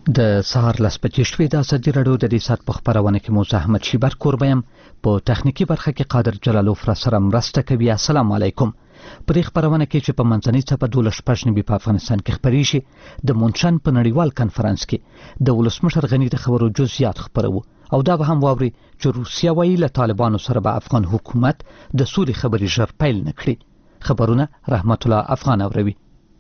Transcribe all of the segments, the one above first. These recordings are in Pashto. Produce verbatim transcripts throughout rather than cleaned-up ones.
د سهار لس بجې شوې د ازادي راډیو د دې ساعت په خپرونه کې موسی احمد شیبر کوربه یم. په تخنیکي برخه کې قادر جلالوف را سره مرسته کوي. السلام علیکم. په دې خپرونه کې چې په منځنۍ څپه دولس شپږ نوي په افغانستان کې خپریږي، د مونشن په نړیوال کنفرانس کې د ولسمشر غني د خبرو جزئیات خپروو او دا به هم واوري چې روسیه وایي له طالبانو سره به افغان حکومت د سولې خبرې ژر پیل نه کړي. خبرونه رحمت الله افغان اوروي.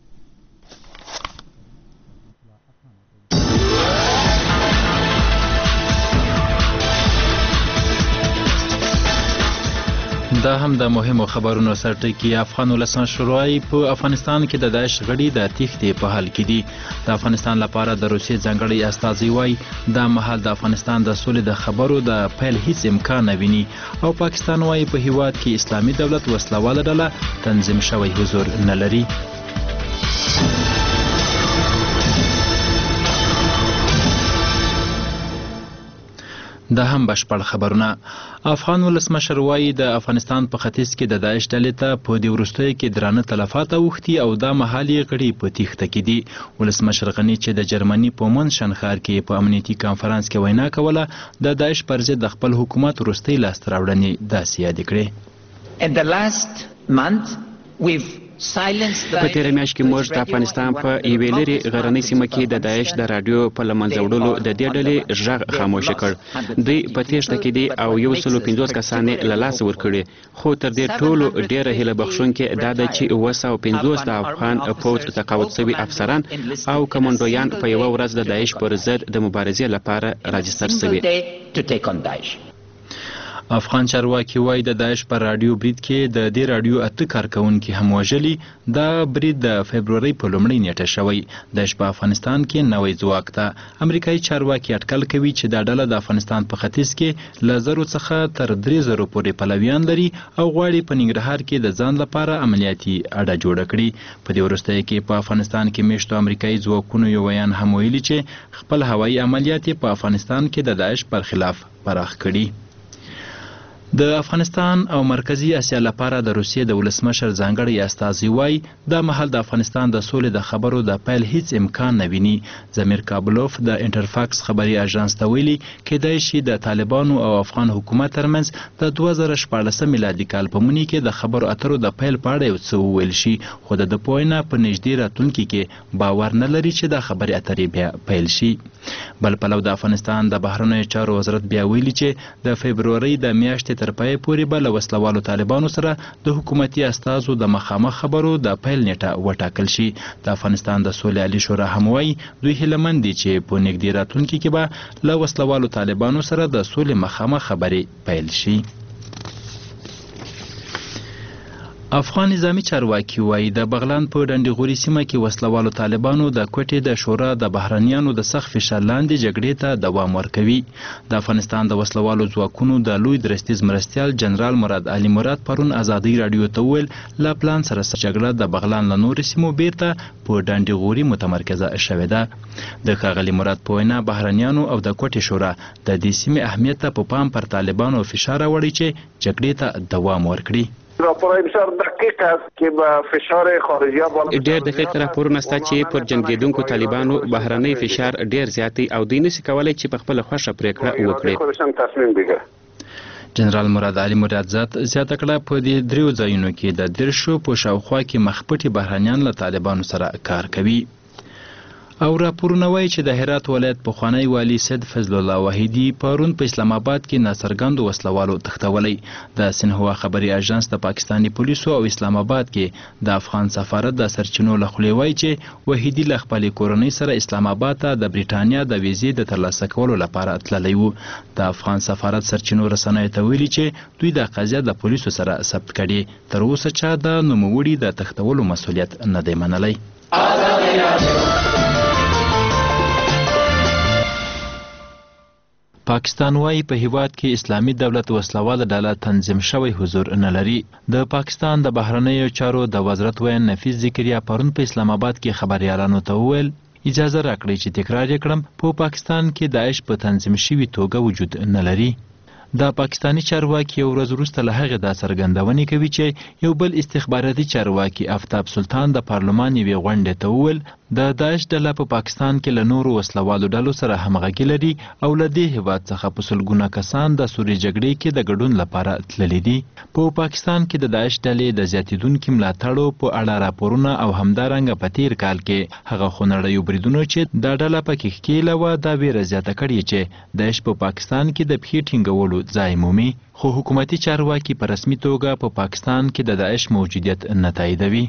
دا هم د مهمو خبرونو سرټکی. افغان ولسمشر وایي په افغانستان کې د داعش غړي د تېښتې په حال کې دي. د افغانستان لپاره د روسیې ځانګړی استازی وایي دا مهال د افغانستان د سولې د خبرو د پیل هیڅ امکان نه ویني او پاکستان وایي په هیواد کې اسلامي دولت وسلواله ډله تنظیم شوی حضور نه لري. دا هم بشپړ خبرونه. افغان ولسمشر وایي د افغانستان په ختیځ کې د داعش ډلې ته په دې وروستیو کې درانه تلفات اوښتي او دا مهال یې غړي په تېښته کې دي. ولسمشر غني چې د جرمني په منشن ښار کې په امنیتي کانفرانس کې وینا کوله، د داعش پر ضد د خپل حکومت وروستۍ لاسته راوړنې داسې یادې کړې. په تیره میاشت کې موږ د افغانستان په یوې لرې غرنۍ سیمه کې د داعش د راډیو په له منځه وړلو د دې ډلې غږ خاموشه کړ. دوی په تېښته کې دي او یو سلو پنځوس کسان یې له لاسه ورکړي. خو تر دې ټولو ډېره هیله بخښونکې دا ده چې اوه سوه پنځوس د افغان پوځ تقاعد شوي افسران او کمانډویان په یوه ورځ د داعش پر ضد د مبارزې لپاره راجستر شوي. افغان چارواکي وایي د داعش پر راډیو برید کې د دې راډیو اته کارکوونکي هم وژلي. دا برید د فبرورۍ په لومړۍ نیټه شوی. داعش په افغانستان کې نوی ځواک ته. امریکایي چارواکي اټکل کوي چې دا ډله د افغانستان په ختیځ کې له زرو څخه تر درې زرو پورې پلویان لري او غواړي په ننګرهار کې د ځان لپاره عملیاتي اډه جوړه کړي. په دې وروستیو کې په افغانستان کې میشتو امریکایي ځواکونو یو بیان هم ویلي چې خپل هوایي عملیات په افغانستان کې د داعش پر خلاف پراخ کړي. د افغانستان او مرکزی اسیا لپاره د روسیې د ولسمشر ځانګړی استازی وایي دا مهال د افغانستان د سولې د خبرو د پیل هیڅ امکان نه ویني. زمیر کابلوف د انټرفاکس خبري اژانس ته ویلي کېدای شي د طالبانو او افغان حکومت ترمنځ د دوه زره شپاړلسم میلادي کال په مني کې د خبرو اترو د پیل په اړه یو څه وویل شي، خو د ده په وینا په نږدې راتلونکي کې باور نه لري چې د خبرې اترې بیا پیل شي. بل پلو د افغانستان د بهرنیو چارو وزارت بیا ویلي چې د فبرورۍ د میاشتې تر پای پورې به له وسلوالو طالبانو سره د حکومتي استازو د مخامخ خبرو د پیل نیټه وټاکل شي. د افغانستان د سولې عالي شورا هم وایي دوی هیلهمند دي چې په نږدې راتلونکي کې به له وسلوالو طالبانو سره د سولې مخامخ خبرې پیل شي. افغان نظامي چارواکي وایي د بغلان په ډنډیغوري سیمه کې وسلوالو طالبانو د کوټې د شورا د بهرنیانو د سخت فشار لاندې جګړې ته دوام ورکوي. د افغانستان د وسلوالو ځواکونو د لوی درستیز مرستیال جنرال مراد علي مراد پرون ازادۍ راډیو ته وویل له پلان سره جګړه د بغلان له نورو سیمو بیرته په ډنډیغوري متمرکزه شوې ده. د ښاغلي مراد په وینا بهرنیانو او د کوټې شورا د دې سیمې اهمیت ته په پام پر طالبانو فشار راوړي چې جګړې ته دوام ورکړي. ډېر دقیق راپورونه شته چې پر جنګېدونکو طالبانو بهرنی فشار ډېر زیاتی او دوی نشي کولی چې په خپله خوښه پرېکړه وکړي. جنرال مراد علي مراد ذات زیاته کړه په دې دریو ځایونو کې د دیرشو په شاوخوا کې مخپټي بهرنیان له طالبانو سره کار کوي. او راپورونه وایي چې د هرات ولایت پخوانی والي سید فضل الله وحیدي پرون په اسلام آباد کې ناڅرګندو وسلوالو تښتولی. د سنهوا خبري اژانس د پاکستاني پولیسو او اسلام آباد کې د افغان سفارت د سرچینو له خولې وایي چې وحیدي له خپلې کورنۍ سره اسلام آباد ته د بریټانیا د ویزې د ترلاسه کولو لپاره تللی و. د افغان سفارت سرچینو رسنیو ته ویلي چې دوی د قضیه د پولیسو سره ثبت کړي. تر اوسه چا د نوموړي د تښتولو مسؤلیت نه دی منلی. پاکستان وایي په هیواد کې اسلامي دولت وسلواله ډله تنظیم شوی حضور نه لري. د پاکستان د بهرنیو چارو د وزارت ویان نفیس ذکریا پرون په اسلام آباد کې خبریالانو ته وویل اجازه راکړئ چې تکرار یې کړم په پاکستان کې داعش په تنظیم شوي توګه وجود نه لري. د پاکستانی چارواکي یو ورځ وروسته له هغې دا څرګندونې کوي چې یو بل استخباراتي چارواکي آفتاب سلطان د پارلمان یوې غونډې ته وویل د داعش ډله په پاکستان کې له نورو وسلوالو ډلو سره همغږي لري او له دې هیواد څخه په سلګونه کسان د سوري جګړې کې د ګډون لپاره تللي دي. په پاکستان کې د داعش ډلې د زیاتیدونکو ملاتړو په اړه راپورونه او همدارنګه په تیر کال کې هغه خونړیو بریدونو چې دا ډله پکې ښکېله وه دا ویره زیاته کړې چې داعش په پاکستان کې د پښې ټینګولو ځای مومي، خو حکومتي چارواکي په رسمي توګه په پاکستان کې د داعش موجودیت نه تاییدوي.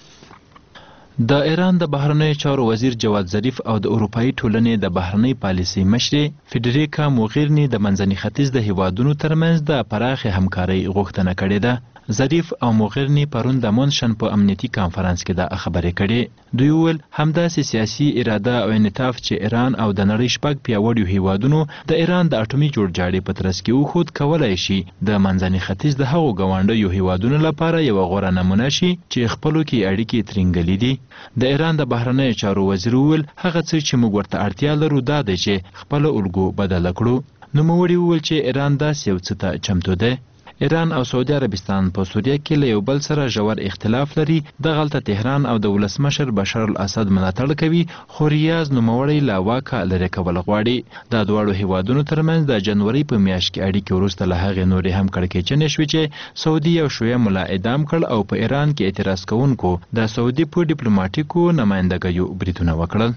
د ایران د بهرنیو چارو وزیر جواد ظریف او د اروپایي ټولنې د بهرنۍ پالیسۍ مشرې فیډریکا موغیرني د منځني ختیځ د هیوادونو ترمنځ د پراخې همکارۍ غوښتنه کړې ده. ظریف او موغیرني پرون د مونشن په امنیتي کانفرنس کې دا خبرې کړې. دوی وویل همداسې سیاسي اراده او انعطاف چې ایران او د نړۍ شپږ پیاوړیو هیوادونو د ایران د اټومي جوړجاړي په ترڅ کې وښود کولی شي د منځني ختیځ د هغو ګاونډیو هیوادونو لپاره یوه غوره نمونه شي چې خپلو کې اړیکې ترینګلي دي. د ایران د بهرنیو چارو وزیر وویل هغه څه چې موږ ورته اړتیا لرو دا دی چې خپله الګو بدله کړو. نوموړي وویل چې ایران داسې یو څه ته چمتو دی. ایران او سعودي عربستان په سوریه کې له یو بل سره ژور اختلاف لري. دغلته تهران او د ولسمشر بشار الاسد ملاتړ کوي، خو ریاض نوموړی له واکه لرې کول غواړي. دا دواړو هیوادونو ترمنځ د جنوري په میاشت کې اړیکې وروسته له هغې نورې هم کړکېچنې شوې چې سعودي یو شیعه ملا اعدام کړ او په ایران کې اعتراض کوونکو د سعودي په ډیپلوماټیکو نمایندګیو بریدونه وکړل.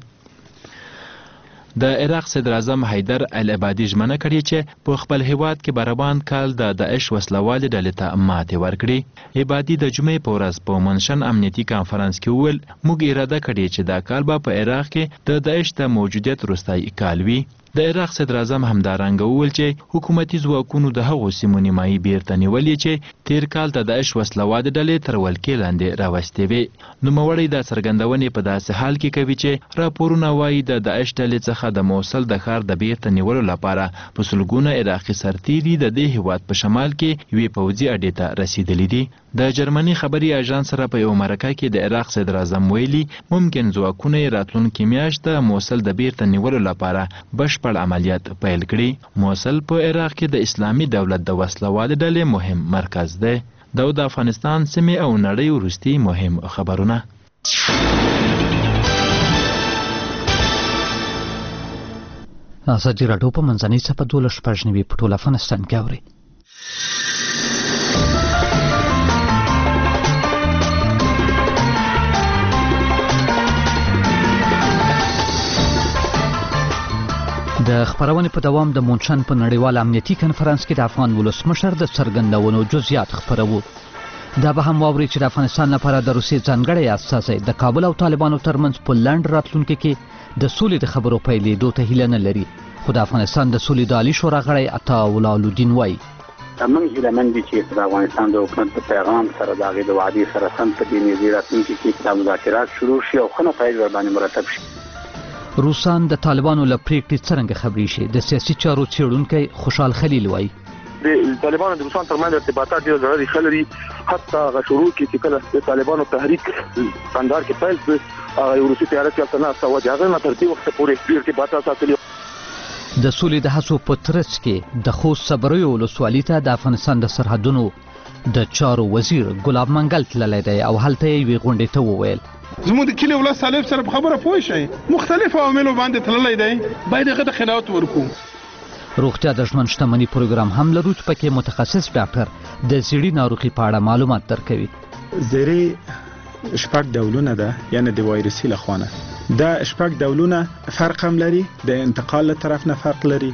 د عراق صدر اعظم حیدر العبادي ژمنه کړې چې په خپل هیواد کې به روان کال د داعش وسلوالې ډلې ته ماتې ورکړي. عبادي د جمعې په ورځ په منشن امنیتي کانفرنس کې وویل موږ اراده کړې چې دا کال به په عراق کې د داعش د موجودیت وروستی کال وي. د عراق صدر اعظم همدارنګه وویل چې حکومتي ځواکونو د هغو سیمو نیمایي بیرته نیولې چې تیر کال د داعش وسلوالې ډلې تر ولکې لاندې راوستې وې. نوموړی دا څرګندونې په داسې حال کې کوي چې راپورونه وایي د داعش ډلې څخه د موصل د ښار د بیرته نیولو لپاره په سلګونه عراقي سرتیري د دې هیواد په شمال کې یوې پوځي اډې ته رسیدلي دي. د جرمني خبري اژانس سره په یو مرکه کې د عراق صدر اعظم ویلي ممکن ځواکونه یې راتلونکې میاشت د موصل د بیرته نیولو لپاره بشپړ عملیات پیل کړي. موصل په عراق کې د اسلامي دولت د وسلوالې ډلې مهم مرکز دی. دا د افغانستان سیمې او نړۍ وروستي مهم خبرونه. ازادي راډیو په منځنۍ څپه دولس شپږ نوي په ټول افغانستان کې اوري. د خبرونې په دوام د مونشن په نړیوال امنیتي کنفرانس کې د افغان ولسمشر د څرګندونو جزئیات خپرو. دا به هم واوري چې د افغانستان لپاره د روسیې ځانګړی استازی د کابل او طالبانو ترمنځ په لنډ راتلونکي کې د سولې د خبرو پیلېدو ته هیله نه لري. خو د افغانستان د سولې د عالي شورا غړی عطاءالله الدین وایي موږ هیله مند دي چې د افغانستان د حکومت په پیغام سره د هغې د وعدې سره سم په دې نږدې راتلونکي کې دا مذاکرات شروع شي او ښه نتایج ورباندې مرتب شي. روسان د طالبانو له پریکړې څرنګه خبرې شي؟ د سیاسي چارو څېړونکی خوشحال خلیل وایي د طالبانو د روسان ترمنځ ارتباطات ډېر ضروري ریښه لري. حتی هغه شروع کې چې کله د طالبانو تحریک کندهار کې پیل شو هغه یو روسي تیاره کې هلته ناسته وه چې هغه نه تر دې وخته پورې ارتباطات ساتلي. د سولې د هڅو په ترڅ کې د خوست صبریو ولسوالي ته د افغانستان د سرحدونو د چارو وزیر ګلاب منګل تللی دی او هلته یې یوې غونډې ته وویل زموږ د کلي ولس طالب سره په خبره پوه شئ مختلفو عواملو باندې تللی دی باید هغه ته خلافت ورکړو. روغتیا د ژوند شتمني پروګرام هم لرو چې پکې متخصص ډاکټر د زیړي ناروغي په اړه معلومات درکوي. زیړي شپږ ډولونه ده یعنی د وایرسي له خوا نه. دا شپږ ډولونه فرق هم لري د انتقال له طرف نه فرق لري.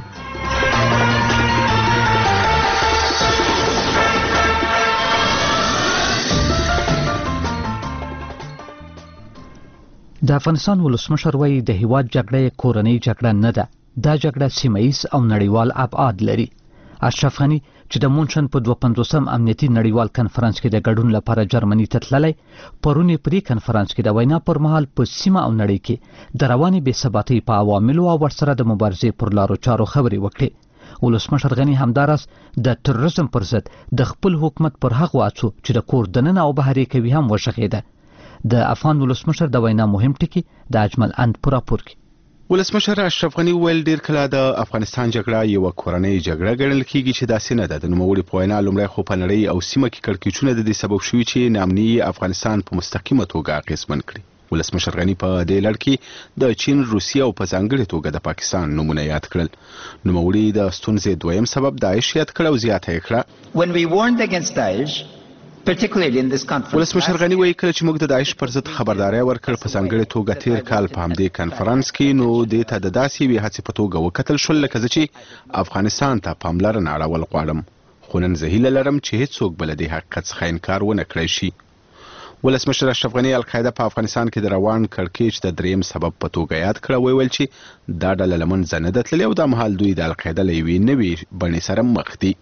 د افغانستان ولسمشر وایي د هیواد جګړه کورنۍ جګړه نه ده، دا جګړه سیمه‌ایز او نړیوال ابعاد لري. اشرف غني چې د مونشن په دوه پنځوسم امنیتي نړیوال کنفرانس کې د ګډون لپاره جرمني ته تللی، پرون یې په دې کنفرانس کې د وینا پر مهال په سیمه او نړۍ کې د روانې بې ثباتۍ په عواملو او ورسره د مبارزې پر لارو چارو خبرې وکړې. ولسمشر غني همداراز د تروریزم پر ضد د خپل حکومت پر هغو هڅو چې د کور دننه او بهرې کوي هم وشغېده. د افغان ولسمشر د وینا مهم ټکی د اجمل اند په راپور کې ولسمشر اشرف غني ویل ډیر کله د افغانستان جګړه یو کورنۍ جګړه ګڼل کیږي چې داسې نه ده. د نوموړي په وینا لومړی خو په نړۍ او سیمه کې کړکېچونه د دې سبب شوي چې نامني افغانستان په مستقیمه توګه اغېزمن کړي. ولسمشر غنی په دې لړ کې د چین، روسیې او په ځانګړې توګه د پاکستان نومونه یاد کړل. نوموړي د ستونزې دویم سبب داعش یاد کړ او زیاته یې کړه. When we warned against Daesh, particularly in this conference, ولسمشر غنی وایي کله چې موږ د داعش پر ضد خبرداري ورکړ په ځانګړې توګه تیر کال په همدې کنفرانس کې، نو دې ته د داسې یوې هڅې په توګه وکتل شول لکه زه چې افغانستان ته پاملرنه اړول غواړم، خو نن زه هیله لرم چې هیڅوک به له دې حقیقت څخه انکار ونه کړی شي. ولسمشر اشرف غنی القاعده په افغانستان کې د روان کړکېچ د دریم سبب په توګه یاد کړ، ویل چې دا ډله له منځه نه ده تللې او دا مهال دوی د القاعده له یوې نوې بڼې سره مخ دي.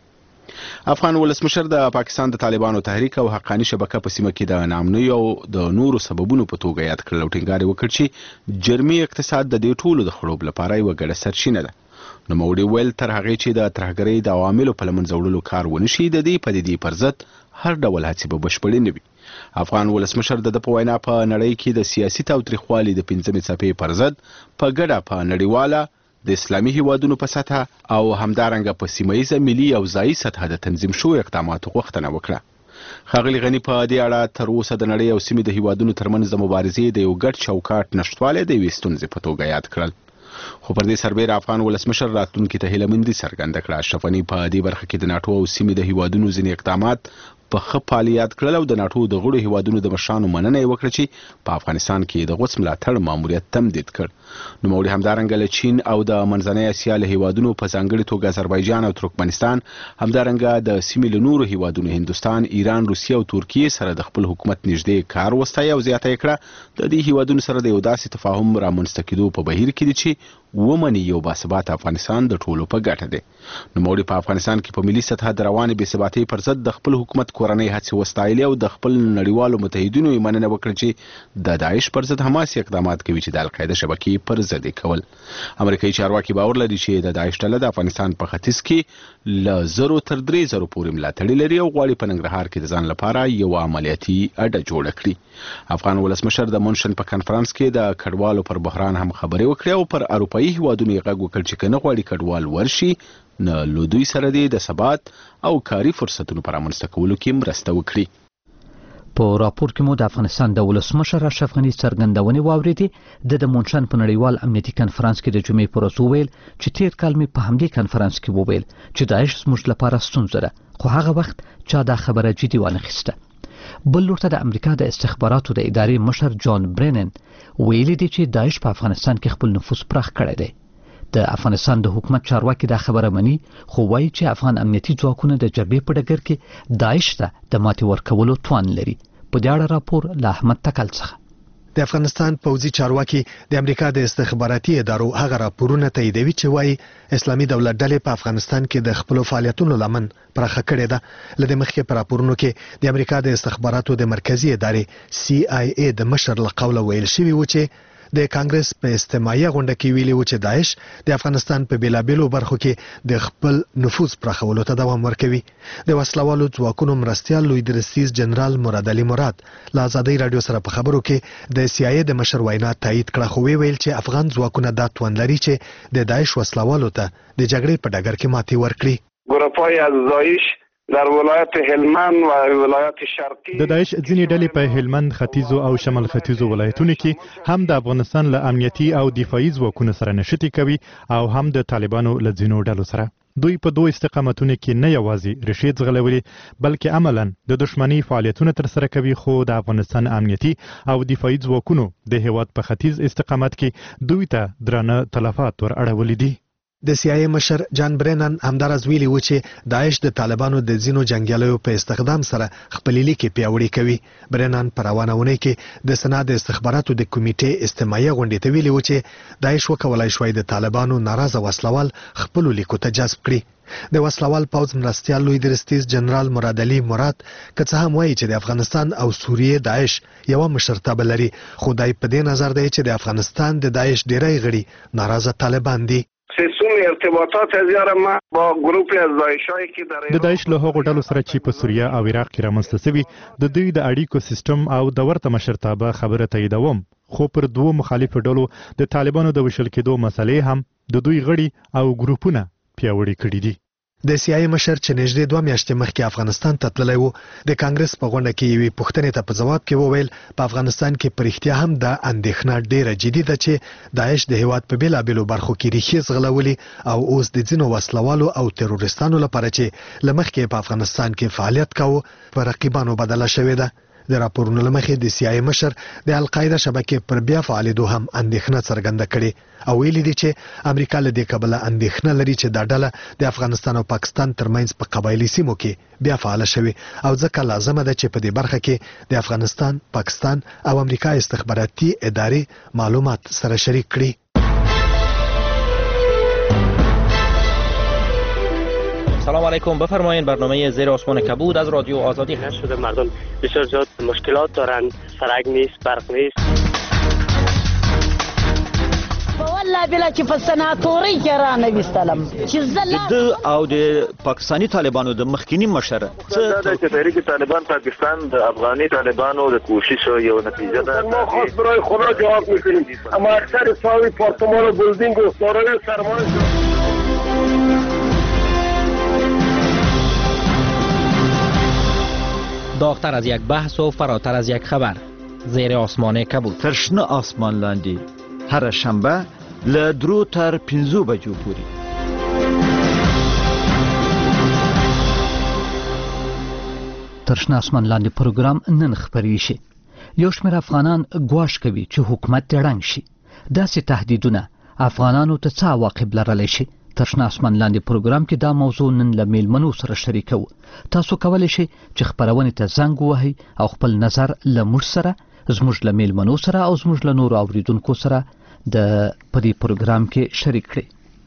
افغان ولسمشر د پاکستان د طالبانو تحریک او حقاني شبکه په سیمه کې د نامنوي او د نورو سببونو په توګه یاد کړل او ټینګار وکړ چې جرمي اقتصاد د دې ټولو د خړوب لپاره یوه ګډه سرچینه ده. نوموړي ویل تر هغې چې د ترهګرۍ د عواملو په له منځه وړلو کار ونه شي، د دې پدیدې پر ضد هر ډول هڅې به بشپړې نه وي. افغان ولسمشر د ده په وینا په نړۍ کې د سیاسي تاوتریخوالي د پنځمې څپې پر ضد په ګډه په نړیواله، د اسلامي هیوادونو په سطحه او همدارنګه په سیمه ییزه، ملي او ځایي سطحه د تنظیم شوو اقداماتو غوښتنه وکړه. ښاغلي غني په دې اړه تر اوسه د نړۍ او سیمې د هیوادونو ترمنځ د مبارزې د یو ګډ چوکاټ نشتوالی د یوې ستونزې په توګه یاد کړل. خو پر دې سربېره افغان ولسمشر راتلونکي ته هیلهمندي څرګنده کړه. اشرف غني په دې برخه کې د ناټو او سیمې د هیوادونو ځینې اقدامات په ښه فعالیت کړل او د ناټو د غړو هیوادونو د مشرانو مننه یې وکړه چې په افغانستان کې د غوڅ ملاتړ ماموریت تمدید کړ. نوموړي همدارنګه له چین او د منځنۍ اسیا له هیوادونو په ځانګړې توګه آذربایجان او ترکمنستان، همدارنګه د سیمې له نورو هیوادونو هندوستان، ایران، روسیې او ترکیې سره د خپل حکومت نږدې کار وستایه او زیاته یې کړه د دې هیوادونو سره د یو داسې تفاهم رامنځته کېدو په بهیر کې دي چې ومني یو باثباته افغانستان د ټولو په ګټه دی. نوموړي په افغانستان کې په ملي سطحه د روانې بې ثباتۍ پر ضد د خپل حکومت کورنۍ هڅې وستایلې او د خپل نړیوالو متحدینو یې مننه وکړه چې د داعش پر ضد هماسې اقدامات کوي چې د القاعده شبکې پر ضد یې کول. امریکایي چارواکي باور لري چې د داعش ډله د افغانستان په ختیځ کې له زرو تر درې زرو پورې ملاتړي لري او غواړي په ننګرهار کې د ځان لپاره یو عملیاتي اډه جوړه کړي. افغان ولسمشر د مونشن په کنفرانس کې د کډوالو پر بحران هم خبرې وکړې او پر اروپایي هیوادونو یې غږ وکړ چې که نه غواړي کډوال ورشي، نه له دوی سره دې د ثبات او کاري فرصتونو په رامنځته کولو کې مرسته وکړي. په راپور کې مو د افغانستان د ولسمشر اشرف غني څرګندونې واورېدې. د د مونشن په نړیوال امنیتي کنفرانس کې د جمعې په ورځ وویل چې تیر کال مې په همدې کنفرانس کې وویل چې داعش زموږ لپاره ستونزه ده، خو هغه وخت چا دا خبره جدي وانخیسته. بل لور ته د امریکا د استخباراتو د ادارې مشر جان برینن ویلي دی چې داعش په افغانستان کې خپل نفوذ پراخ کړی دی. د افغانستان د حکومت چارواکي دا خبره مني، خو وایي چې افغان امنیتي ځواکونه د جګړې په ډګر کې داعش ته د ماتې ورکولو توان لري. په دې اړه راپور له احمد تکل څخه. د افغانستان پوځي چارواکي د امریکا د استخباراتي ادارو هغه راپورونه تاییدوي چې وایي اسلامي دولت ډلې په افغانستان کې د خپل فعالیتونو لمن پراخه کړې ده. لدې مخکې په راپورونو کې د امریکا د استخباراتو د مرکزی ادارې سی آی ای د مشر له قوله ویل شوی و چې د کانګرس په استماعي غونډه کې ویلي و چې داعش د افغانستان په بیلابیلو برخو کې د خپل نفوذ پراخولو ته دوام ورکوي. د وسلوالو ځواکونو مرستیال لوی درستیز جنرال مراد علي مراد له ازادۍ رادیو سره په خبرو کې د سی آی ای د مشر وینا تایید کړه، خو ویل چې افغان ځواکونه دا توان لري چې د داعش وسلوالو ته د جګړې په ډګر کې ماتې ورکړي. ګروپای از داعش در ولایت هلمند و ولایت شرقی د داعش ځینې ډلې په هلمند، ختیځو او شمال ختیځو ولایتونو کې هم د افغانستان له امنیتي او دفاعي ځواکونو سره نښتې کوي او هم د طالبانو له ځینو ډلو سره. دوی په دوه استقامتونو کې نه یوازې ریښې ځغلولي بلکې عملاً د دښمنۍ فعالیتونه ترسره کوي، خو د افغانستان امنیتي او دفاعي ځواکونو د هیواد په ختیځ استقامت کې دوی ته درانه تلفات ور اړولي دي. د سی آی ای مشر جان برینن همدارز ویلي و چې داعش د طالبانو د ځینو جنګیالیو په استخدام سره خپل لیکې پیاوړي کوي. برینن په روانه اونۍ کې د سنا د استخباراتو د کمیټې استماعي غونډې ته ویلي و چې داعش وکولای شوی د طالبانو ناراضه وسلوال خپل لیکو ته جذب کړي. د وسلوال پوځ مرستیال لوی درستیز جنرال مراد علي مراد که څه هم وایي چې د افغانستان او سوریې داعش یوه مشرتابه لري، خو دای په دې نظر دی چې د افغانستان د داعش ډیری غړي ناراضه طالبان دي. ارتباطات زیاره ما با ګروپ از داعشای کې در د داعش له هغو ډلو سره چې په سوریه او عراق کې رامنځته شوي د دوی د اړیکو سیستم او د ورته مشرتابه خبره تاییدوم، خو پر دوه مخالفو ډلو د طالبانو د وشل کېدو مسلې هم د دوی غړي او ګروپونه پیاوړي کړي دي. د سی آی مشر چې نږدې دوه میاشتې مخکې افغانستان ته تللی و د کانګرس په غونډه کې یوې پوښتنې ته په جواب کې وویل په افغانستان کې په رښتیا هم دا اندېښنه ډیره جدي ده چې داعش د هیواد په بېلابېلو برخو کې ریښې ځغلولي او اوس د ځینو وسلوالو او تروریستانو لپاره چې له مخکې په افغانستان کې فعالیت کاوه په رقیبانو بدله شوې ده. د راپورونو له مخې د سی آی مشر د القاعده شبکې پر بیا فعالېدو هم اندېښنه څرګنده کړې او ویلي دي چې امریکا له دې کبله اندېښنه لري چې دا ډله د افغانستان او پاکستان ترمنځ په قبایلي سیمو کې بیا فعاله شوي او ځکه لازمه ده چې په دې برخه کې د افغانستان، پاکستان او امریکا استخباراتي ادارې معلومات سره شریک کړي. سلام علیکم، بفرمایید. برنامه زیر آسمان کبود از رادیو آزادی هست شده. مردم بسیار زیاد مشکلات دارن، سرک نیست، برق نیست. والله بلا چې په سناتوري کې را نویستلم چې زله او د پاکستانی طالبانو د مخکینی مشر څه د تحریک طالبان پاکستان د افغاني طالبانو د کوشش یو نتیجه ده. ما خاص برای خدا جواب میکنیم، اما اکثر ساوی پارتمان و بلدینگ و دارای سرمایه داغتر از یک بحث و فراتر از یک خبر. زیر آسمان کبود. ترشنه آسمان لاندی هر شنبه له درو تر پنځو بجو پورې. ترشنه آسمان لاندې پروګرام نن خپرې شي. یو شمېر افغانان ګواښ کوي چې حکومت دې ړنګ شي. داسې تهدیدونه افغانانو ته څه عواقب لرلی شي؟ ترشنه آسمان لاندې پروګرام کې دا موضوع نن له میلمنو سره شریکو. تاسو کولی شئ چې خپرونې ته زنګ ووهئ او خپل نظر له موږ سره، زموږ له میلمنو سره او زموږ له نورو اوریدونکو سره د په دې پروګرام کې شریک کړئ.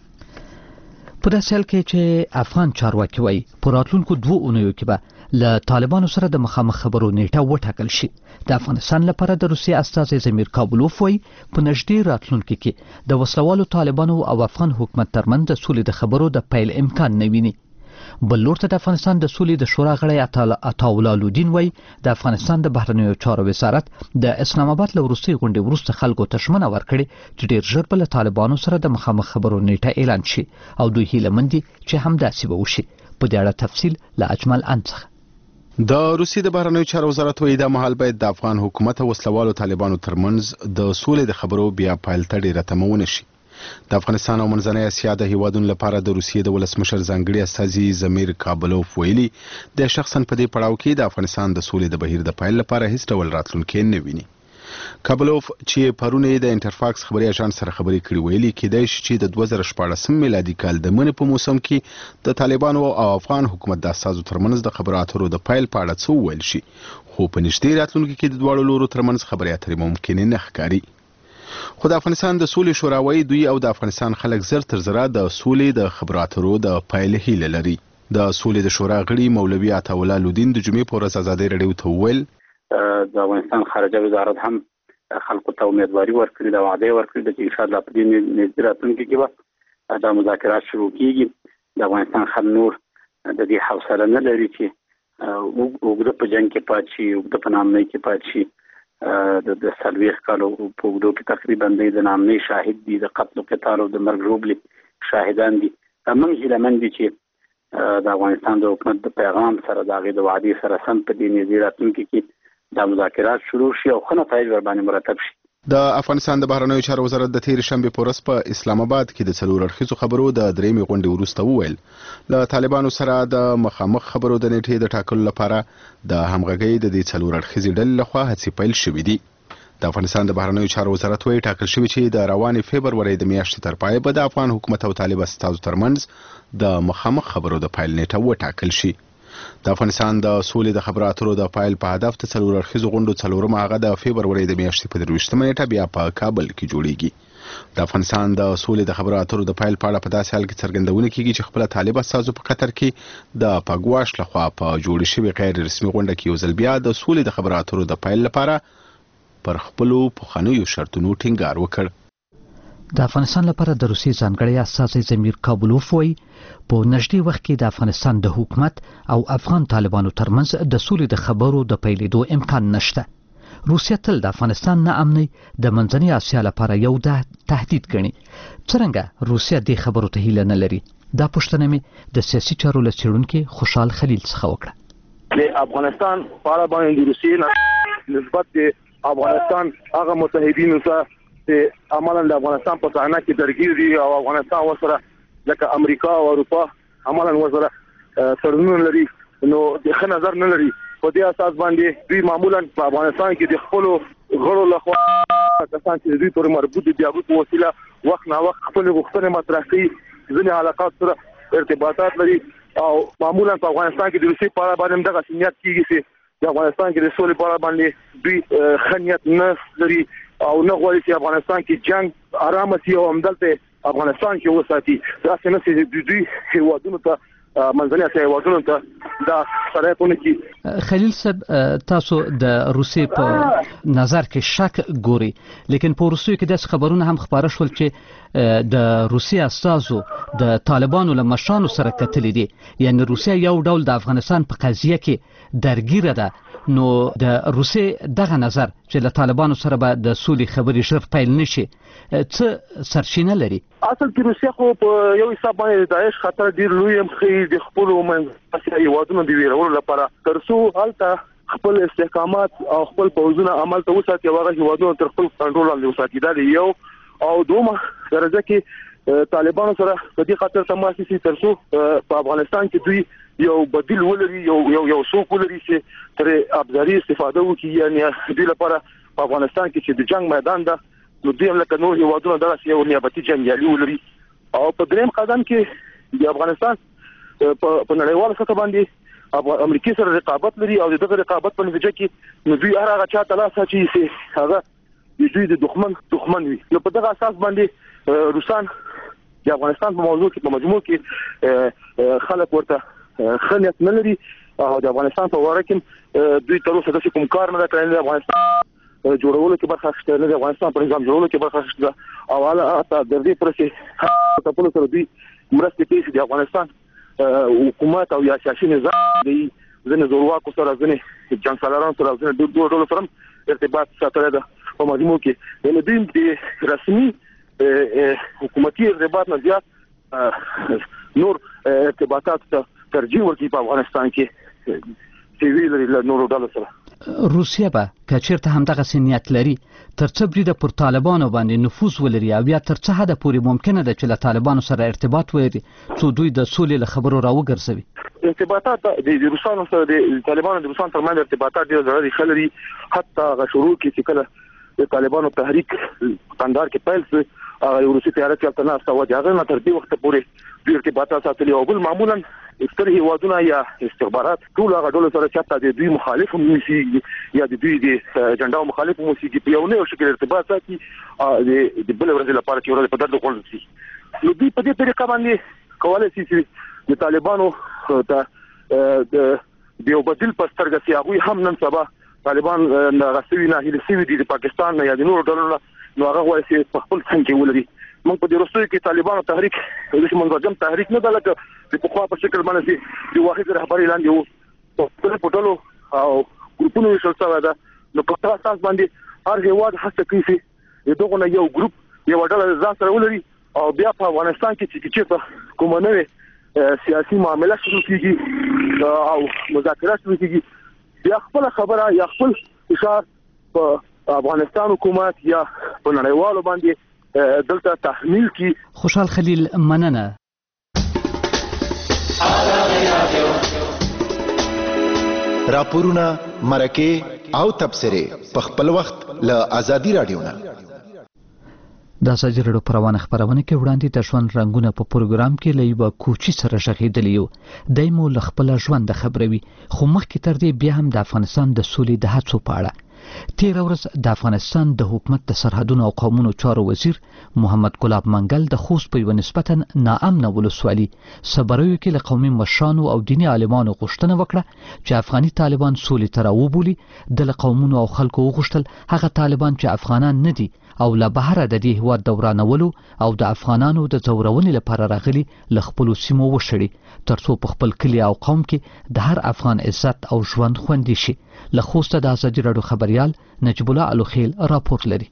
په داسې حال کې چې افغان چارواکي وایي په راتلونکو دوو اونیو کې به له طالبانو سره د مخامخ خبرو نیټه وټاکل شي. د افغانستان لپاره د روسیې استازی زمیر کابلوف وایي په نږدې راتلونکي کې د وسلوالو طالبانو او افغان حکومت ترمنځ د سولې د خبرو د پیل امکان نه ویني. بل لور ته د افغانستان د سولې د شورا غړی عطاالله الدین وایي د افغانستان د بهرنیو چارو وزارت د اسلام آباد له وروستۍ غونډې وروسته خلکو ته ژمنه ورکړې چې ډېر ژر به له طالبانو سره د مخامخ خبرو نیټه اعلان شي او دوی هیله مند دي چې همداسې به وشي. په دې اړه تفصیل له اجمل ان څخه. د روسیې د بهرنیو چارو وزارت وایي دا مهال باید د افغان حکومت او وسلوالو طالبانو ترمنځ د سولې د خبرو بیا پیل ته ډېره تمه ونه شي. د افغانستان او منځنۍ اسیا د هیوادونو لپاره د روسیې د ولسمشر ځانګړي استازي زمیر کابلوف ویلي د شخصا په دې پړاو کې د افغانستان د سولې د بهیر د پیل لپاره هیڅ ډول راتلونکی نه ویني. کابلوف چې پرونه د انټرفاکس خبري اژانس سره خبرې کړې ویلي کېدای شي چې د دوه زره شپاړسم میلادي کال د منې په موسم کې د طالبانو او افغان حکومت د اساسو ترمنځ د خبرو اترو د پیل په اړه څه وویل شي، خو په نږدې راتلونکي کې د دواړو لورو ترمنځ خبرې اترې ممکن نه ښکاري. خو د افغانستان د سولې شورا وایي دوی او د افغانستان خلک زر تر زره د سولې د خبرو اترو د پیل هیله لري. د سولې د شورا غړي مولوي عطاالله الدین د جمعې په ورځ ازادي راډیو ته وویل د افغانستان خارجه وزارت هم خلکو ته امیدواري ورکړي، د وعده ورکړي چې ان شاء الله په دې نږدې راتلونکي کې به دا مذاکرات شروع کیږي. د افغانستان خلک نور د دې حوصله نه لري چې وګړه په جنگ کې پات شي، وګړه په نامنۍ کې پات شي. د سلويخ کالو په وګړو کې تقریبا د نامنۍ شاهد دي، د قتل او قتال او د مرګ ژوبلې شاهدان دي. موږ هیله مند دي چې د افغانستان د حکومت د پیغام سره د هغې د وعدې سره سم په دې نږدې راتلونکي کې دا مذاکرات شروع شي او ښه نتایج ورباندې مرتب شي. د افغانستان د بهرنیو چارو وزارت د تیر شنبه په ورځ په اسلام آباد کې د څلور اړخیزو خبرو د درېمې غونډې وروسته وویل له طالبانو سره د مخامخ خبرو د نیټې د ټاکلو لپاره د همغږۍ د دې څلور اړخیزې ډلې لخوا هڅې پیل شوې دي. د افغانستان د بهرنیو چارو وزارت وایي ټاکل شوي چې د روانې فبرورۍ د میاشتې تر پایه به د افغان حکومت او طالب استازو ترمنځ د مخامخ خبرو د پیل نیټه وټاکل شي. د افغانستان د سولې د خبرو اترو د پیل په هدف د څلور اړخیزو غونډو څلورمه هغه د فبرورۍ د میاشتې په درویشتمه نیټه بیا په کابل کې جوړیږي. د افغانستان د سولې د خبرو اترو د پیل په اړه په داسې حال کې څرګندونه کیږي چې خپل طالب استازو په قطر کې د پګواش لخوا په جوړ شوی غیر رسمي غونډه کې یو ځل بیا د سولې د خبرو اترو د پیل لپاره پر خپلو پخوانیو شرطونو ټینګار وکړ. د افغانستان لپاره د روسیې ځانګړی استازی زمیر کابلوف وایي په نږدې وخت کې د افغانستان د حکومت او افغان طالبانو ترمنځ د سولې د خبرو د پیلېدو امکان نشته. روسیه تل د افغانستان نه امنۍ د منځنۍ اسیا لپاره یو د تهدید ګڼي. څرنګه روسیه دې خبرو ته هیله نه لري؟ دا پوښتنه مې د سیاسي چارو له څېړونکي خوشحال خلیل څخه وکړه. د افغانستان په اړه باندې د روسیې نه نسبت د افغانستان هغه متحدینو سره چې عملاً د افغانستان په صحنه کې درګیر دي او افغانستان ورسره لکه امریکا او اروپا عملاً ورسره تړونونه لري، نو د ښه نظر نه لري. په دې اساس باندې دوی معمولاً په افغانستان کې د خپلو غړو لخوا کسان چې دوی پورې مربوط دي د هغوی په وسیله وخت نا وخت خپلې غوښتنې مطرح کوي، ځینې علاقات سره ارتباطات لري او معمولا په افغانستان کې د روسیې په اړه باندې دغه سنیت کیږي چې د افغانستان کې د سولې په اړه باندې دوی خنیت نه لري او نه غواړي چې افغانستان کې جنگ آرام شي او همدلته افغانستان کې وساتي. دا څنګه چې دوی هیوادونو ته منځني اسیا هیوادونو ته دا سره کی. خلیل صاحب تاسو د روسیې په نظر کې شک ګوري، لیکن په روسیې کې داسې خبرونه هم خبره شول چې د روسیې استازو د طالبانو له مشرانو سره کتلي دي، یعنی روسیې یو ډول د افغانستان په قضیه کې درګیره ده. نو د روسیې دغه نظر چې له طالبانو سره به د سولې خبرې ژر پیل نشي څه سرچینه لري؟ اصل کې روسیه خو په یو حساب باندې د داعش خطر ډیر لوی هم خې د خپل منځي هیوادونو دی ویرولو لپاره ترڅو هلته خپل استحکامات او خپل پوځونه عمل ته وساتي او هغه هیوادونو تر خپل کنټرول لاندې وساتي. دا یو او دومره درجه کې طالبانو سره په دې خاطر تماسي سي ترڅو په افغانستان کې دوی یو بدیل ولري، یو یو یو څوک ولري چې تر ابزاري استفاده وکړي، یعنی دوی لپاره په افغانستان کې چې د جنگ میدان ده نو دوی هم لکه نور هیوادونه دغه یو نیابتي جنګیالي ولري. او په دریم قدم کې د افغانستان په نړیوال سطح باندې امریکا سره رقابت لري او دغه رقابت په نتیجه کې نو دوی هر هغه چاته لاس اچي چې هغه د دوی د دښمن دښمن وي. نو په دغه اساس باندې روسان د افغانستان په موضوع کې په مجموع کې خلک ورته خنیت نه لري او د افغانستان په واره کې دوی تر اوسه د کوم کار نه کړی، د افغانستان جوړولو کې برخه اخیستل، د افغانستان پر نظام جوړولو کې برخه اخیستل او حالا د دې پرسه په خپل سره دوی مرسته کوي چې د افغانستان حکومت او یا سیاسي نظام د ځینې زورواکو سره ځینې جنګسالارانو سره ځینې دوه ډول سره ارتباط ساتلی ده په مجموع کې. یعنې دوی د رسمي حکومتي ارتباط نه زیات نور ارتباطات ته ترجیح ورکړي په افغانستان کې چې وی لري له نورو ډلو سره. روسیه به که چېرته همدغه نیت لري تر څه بریده پر طالبانو باندې نفوذ ولري او یا تر څه حده پورې ممکنه ده چې له طالبانو سره ارتباط ولري څو دوی د سولې له خبرو راوګرځوي؟ ارتباطات د روسانو سره د طالبانو د روسانو ترمنځ ارتباطات ډېر زړه ښه لري. حتی هغه شروع کې چې کله د طالبانو تحریک قندهار کې پیل شو هغه روسي تیاره کې هلته ناسته وه، د هغې نه تر دې وخته پورې دوی ارتباطات ساتلي او بل معمولا ستر هیوادونه یا استخبارات ټول هغه ډول سره چې د دوی مخالف هم موسیقي یا د دوی د اجنډا مخالف موسیقي په یو نه یو شکل ارتباط ساتي د بل ورځې لپاره چې ورځ په درد وخوړل شي. نو دوی په دې طریقه باندې کولی شي چې د طالبانو ته د یو بدیل په سترګه چې هغوی هم نن سبا طالبان غسوي نه هیله شوي دي د پاکستان نه یا د نورو ډلو نه، نو هغه غواړي چې په خپل څنګ کې ولري. موږ په دې وروستیو کې طالبانو تحریک د منظم تحریک نه ده لکه د پخوا په شکل باندې چې د واحد رهبرۍ لاندې وو په خپلو ډلو او ګروپونو ویشل شوی ده. نو په دغه اساس باندې هر هېواد هڅه کوي چې د دغو نه یو ګروپ یوه ډله ځان سره ولري او بیا په افغانستان کې چې چېرته کومه نوې سیاسي معامله شروع کېږي او مذاکرات شروع کېږي بیا خپله خبره یا خپل فشار په افغانستان حکومت یا په نړیوالو باندې دلته تحمیل کی. خوشحال خلیل مننه. راپورونه مرکه او تبصره په خپل وخت له ازادي رادیو نه. د ازادي رادیو پروانه خبرونه کې وړاندې د ژوند رنگونه په پروګرام کې له یوه کوچي سره غږېدلی یو. دی مو له خپله ژونده خبروي، خو مخکې تر دې بیا هم د افغانستان د سولې د هڅو په اړه. تیره ورځ د افغانستان د حکومت د سرحدونو او قومونو چارو وزیر محمد ګلاب منګل د خوست په یوه نسبتا ناامنه ولسوالي صبریو کې له قومي مشرانو او دیني عالمانو غوښتنه وکړه چې افغاني طالبان سولې ته راوبولي. د له قومونو او خلکو وغوښتل هغه طالبان چې افغانان نه دي او له بهره د دې هېواد د ورانولو او د افغانانو د ځورونې لپاره راغلي له خپلو سیمو وشړي ترڅو په خپل کلي او قوم کې د هر افغان عزت او ژوند خوندي شي. له خوسته د ازادي راډیو خبریال نجیب الله الوخیل راپور لري.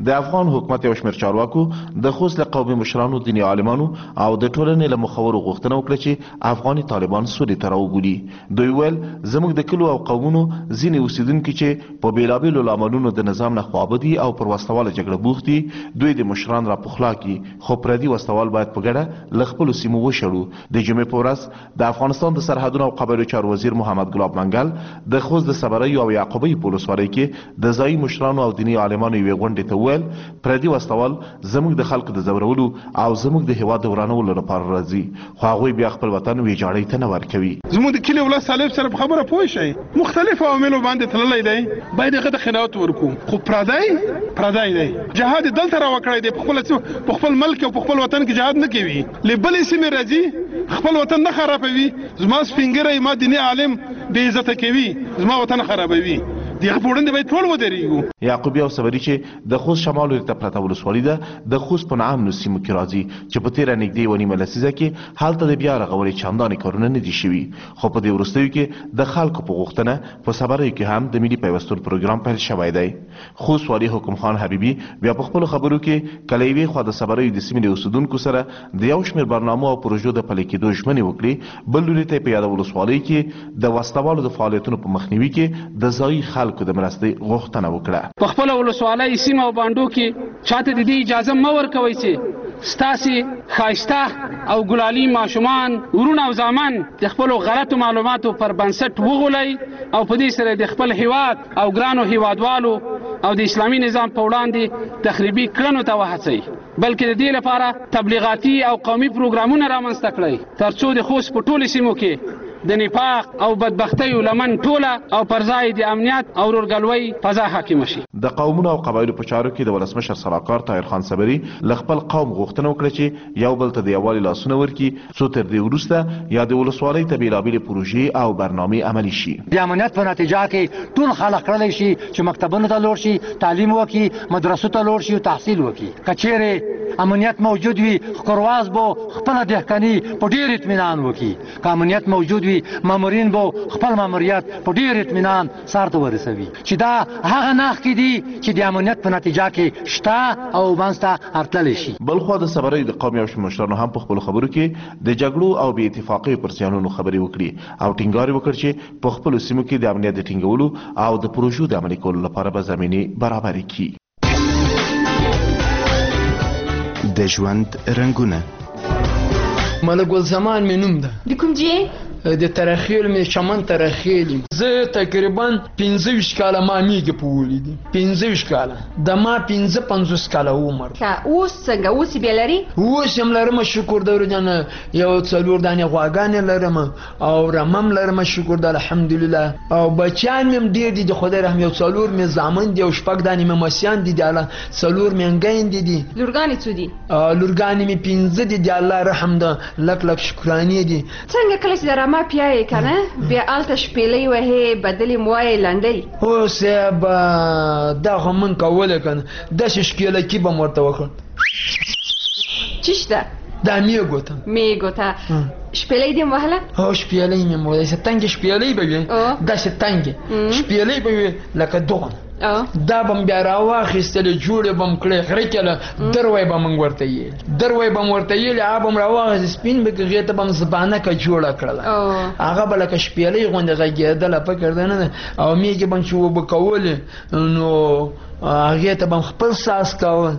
د افغان حکومت یو شمېر چارواکو د خوست له قومي مشرانو، دیني عالمانو او د ټولنې له مخورو غوښتنه وکړه چې افغاني طالبان سولې ته راوبولي. دوی ویل زموږ د کلو او قومونو ځینې اوسیدونکي چې په بېلابېلو لاملونو د نظام نه خوابدي او پر وسلواله جګړه بوخت دي، دوی د مشران را پخلا کړي، خو پردي وسلوال باید په ګډه له خپلو سیمو وشړو. د جمعې په ورځ د افغانستان د سرحدونو او قبایلو چارو وزیر محمد ګلاب منګل د خوست د صبریو او یعقوبۍ په ولسوالۍ کې د ځایي مشرانو او دیني عالمانو یوې غونډې ته وویل پردي وسلوال زموږ د خلکو د ځورولو او زموږ د هېواد د ورانولو لپاره راځي، خو هغوی بیا خپل وطن ویجاړۍ ته نه ورکوي. زموږ د کلي ولس صالح سره په خبره پوه شئ، مختلفو عواملو باندې تللی دی، باید هغه ته قناعت ورکړو، خو پردی پردی دی. جهاد یې دلته راوکړی دی، په خپل په خپل ملک او په خپل وطن کې جهاد نه کوي، له بلې سیمې راځي خپل وطن نه خرابوي. زما سپینګری ما دیني عالم بې عزته کوي، زما وطن خرابوي. دغه په وړاندې باید ټول ودرېږو. یعقوبي او صبري چې د خوست شمال لوري ته پرته ولسوالي ده، د خوست په نعامنو سیمو کې راځي چې په تېره نږدې یوه نیمه لسیزه کې هلته د بیا رغولې چندانې کارونه نه دي شوي، خو په دې وروستیو کې د خلکو په غوښتنه په صبریو کې هم د ملي پیوستون پروګرام پیل شوی دی. خوست والي حکم خان حبیبي بیا په خپلو خبرو کې کله یوې خوا د صبریو د سیمې د اوسېدونکو سره د یو شمېر برنامو او پروژو د پلي کېدو ژمنې وکړې، بل لوري ته یې په یاده ولسوالۍ کې د وسلوالو د فعالیتونو په مخنیوي کې د ځایي خلکو د مرستې غوښتنه وکړه. په خپل ولسوالۍ سیمه او باندو کې چاته د دې اجازه مه ورکوئ چې ستاسې ښایسته او ګلالي ماشومان، ورونه او زامن د خپلو غلطو معلوماتو پر بنسټ وغولئ او په دې سره د خپل هیواد او ګرانو هیوادوالو او د اسلامي نظام په وړاندې تخریبي کړنو ته وهڅئ، بلکې د دې لپاره تبلیغاتي او قومي پروګرامونه رامنځته کړئ ترڅو د خوست په ټولو سیمو کې د نفاق او بدبختیو لمن ټوله او پر ځای د امنیت او ورورګلوۍ فضا حاکمه شي. د قومونو او قبایلو په چارو کې د ولسمشر سلاکار طاهر خان صبري له خپل قوم غوښتنه وکړه چې یو بل ته د یووالي لاسونه ورکړي څو تر دې وروسته یا د ولسوالۍ ته بېلابېلې پروژې او برنامې عملي شي. د امنیت په نتیجه کې ټول خلک کړلی شي چې مکتبونو ته لوړ شي، تعلیم وکړي، مدرسو ته لوړ شي او تحصیل وکړي. که چیرې امنیت موجود وي، ښکرواز به خپله دهقاني په ډېر اطمینان وکړي. که امنیت موجود وي، مامورین به خپل ماموریت په ډېر اطمینان سر ته ورسوي، چې دا هغه نښې دي چې د امنیت په نتیجه کې شته او منځته راتللی شي. بلخوا د صبریو د قومي او شمېر مشرانو هم په خپلو خبرو کې د جګړو او بې اتفاقیو پر زیانونو خبرې وکړي او ټینګار وکړ چې په خپلو سیمو کې د امنیت د ټینګولو او د پروژو د عملي کولو لپاره به زمینې برابرې کړي. د ژوند رنګونه. ملک ګلزمان مې نوم ده. د کوم ځای؟ د ترخیل مې چمن ترخیل. زه تقریبا پنځه ویشت کاله ما میږي په ولیدي، پنځه ویشت کاله د ما پنځه پنځوس کاله عمر. ښه اوس څنګه؟ اوس یې بیا لري؟ اوس هم لرم شکر د ورجانه، یو څلور دانې غواګانې لرم او رمم لرم شکر د الحمدلله، او بچیان مې هم ډېر دي د خدای رحم، یو څلور مې زامن دي او شپږ دانې مې ماسیان دي، د الله څلور مې انګیندې دي. لورګانې څو دي؟ لورګانې مې پنځه دي، د الله رحم ده، لک لک شکرانې دي. څنګه کله چې ما پیایې که نه بیا هلته شپېلۍ وهې، بدلې مو وایې لنډۍ؟ هو صاحب دا خو من کولی که نه، داسې ښکېلکي به م ورته وکړ. څه شته؟ دا میږو ته میږو ته شپېلۍ دې م وهله؟ هو شپېلۍ مې م وهله، داسې تنګې شپېلۍ به وي، داسې تنګې شپېلۍ به وي لکه دغونه. دا به م بیا راواخېستلې، جوړې به م کړې غرکېله، دروی به موږ ورته یېل، دروی به م ورته یېلې، هغه به م راواخېستې سپین به هغې ته به م زبانکه جوړه کړله، هغه به لکه شپېلۍ غوندې غږېدله، فکر ده نه ده. او میږې به م چې اوبه کولې نو هغې ته به م خپل ساس کول.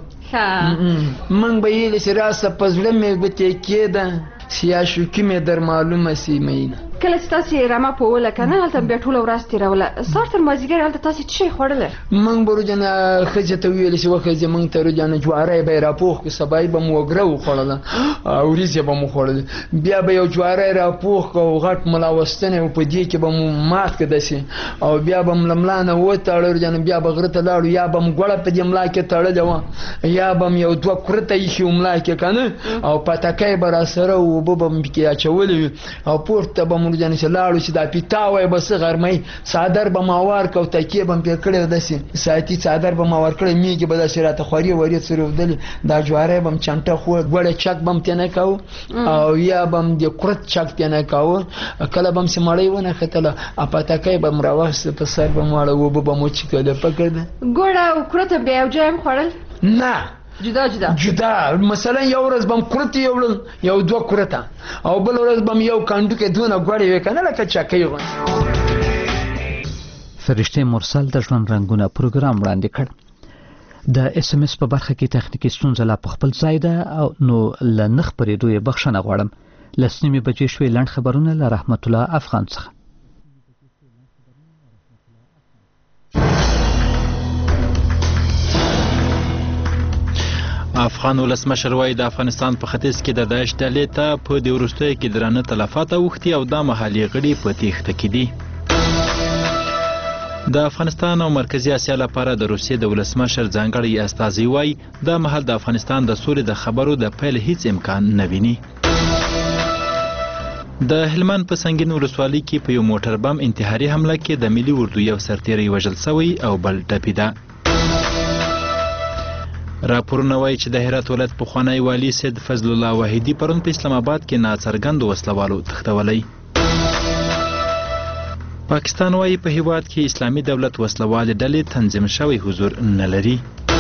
موږ به یېلې چې راسه په زړه مې به تېکېده، سیاشوکي مې در معلومه سي مینه. کله چې تاسې رمه په وله که نه هلته بیا ټوله ورځ تېروله، سهار تر مازدیګر هلته تاسې څه شی خوړله؟ موږ به روجانه ښځې ته ویلې چې وښځې موږ ته روجانه جواری به یې راپوخ کړو، سبا یې به م وګره وخوړله، وریځې به م وخوړلې، بیا به یو جواری راپوخ کړو، غټ ملاوستنې و، په دې کې به م مات کړه داسې، او بیا به م له ملا نه وتړه روجانه، بیا به غره ته لاړو، یا به م ګوړه په دې ملا کې تړلې وه، یا به م یو دوه کرته ایښي و ملا کې که نه، او پتکۍ به راسره و، اوبه به م پکې اچولې وي، او پورته به م روجانه چې لاړو چې دا پیتاوی به څه غرمۍ، څادر به ما وار کړ او تکیې به م پرې کړې داسې ساعتي څادر به ما ور کړی، میږې به داسې راته خورې ورې څرېدلې، دا جواری به م چنټه خو ګوړه چک به م ترې نه کوو، او یا به م د کرت چک ترې نه کوو، کله به م چې مړۍ ونښتله پتکۍ به م راواخېسته په سر به م واړه، اوبه به م وچکلې، فکر ده. ګوړه او کرته بیا یو ځای هم خوړل؟ نه جدا جدا جدا مثلا یو ورځ بم کورت یو یو دوه کورته او بل ورځ بم یو کاندو کې دونه غوړې وکنه لکه چکې غو. فرشته مرسل د ژوند رنگونه پروګرام وړاندې کړ. د اس ام اس په برخه کې تخنیکی ستونزه لا په خپل ځای ده او نو لنخ پرې دوی بخښنه غواړم. لسنیمه بجې شوې لند خبرونه له رحمت الله افغان څخه. افغان ولسمشر وایي د افغانستان په ختیځ کې د داعش ډلې ته په دې وروستیو کې درانه تلفات اوښتي او دا مهالي غړي په تېښته کې دي. د افغانستان او مرکزی اسیا لپاره د روسیې د ولسمشر ځانګړی استازی وایي دا مهال د افغانستان د سولې د خبرو د پیل هیڅ امکان نه ویني. د هلمند په سنگین ولسوالۍ کې په یو موټر بم انتحاري حمله کې د ملي اردو یو سرتیری وژل شوی او بل ټپي ده. راپورونه وایي چې د هرات ولایت پخوانی والي سید فضل الله وحیدي پرون په اسلام آباد کې ناڅرګندو وسلوالو تښتولی. پاکستان وایي په هیواد کې اسلامي دولت وسلوالې ډلې تنظیم شوی حضور نه لري.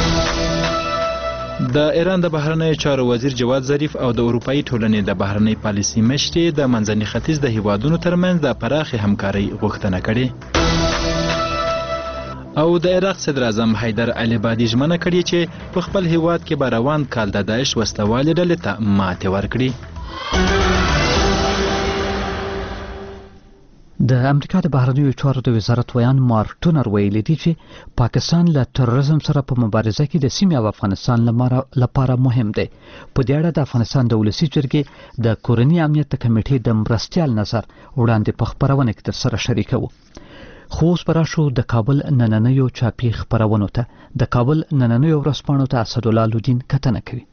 د ایران د بهرنیو چارو وزیر جواد ظریف او د اروپایي ټولنې د بهرنۍ پالیسي مشرې د منځني ختیځ د هیوادونو ترمنځ د پراخې همکارۍ غوښتنه کړې. او د عراق صدر اعظم حیدر العبادي ژمنه کړې چې په خپل هیواد کې به روان کال د داعش وسلوالې ډلې ته ماتې ورکړي. د امریکا د بهرنیو چارو د وزارت ویان مارک ټونر ویلي دی چې پاکستان له تروریزم سره په مبارزه کې د سیمې او افغانستان لپاره مهم دی. په دې اړه د افغانستان د ولسي جرګې د کورني امنیت کمیټې د مرستیال نظر وړاندې په خبرونه کې ترسره شریکوو. خو اوس به راشو د کابل نننیو چاپي خبرونو ته. د کابل نننیو ورځپاڼو ته اسدالله لودین کتنه کوي.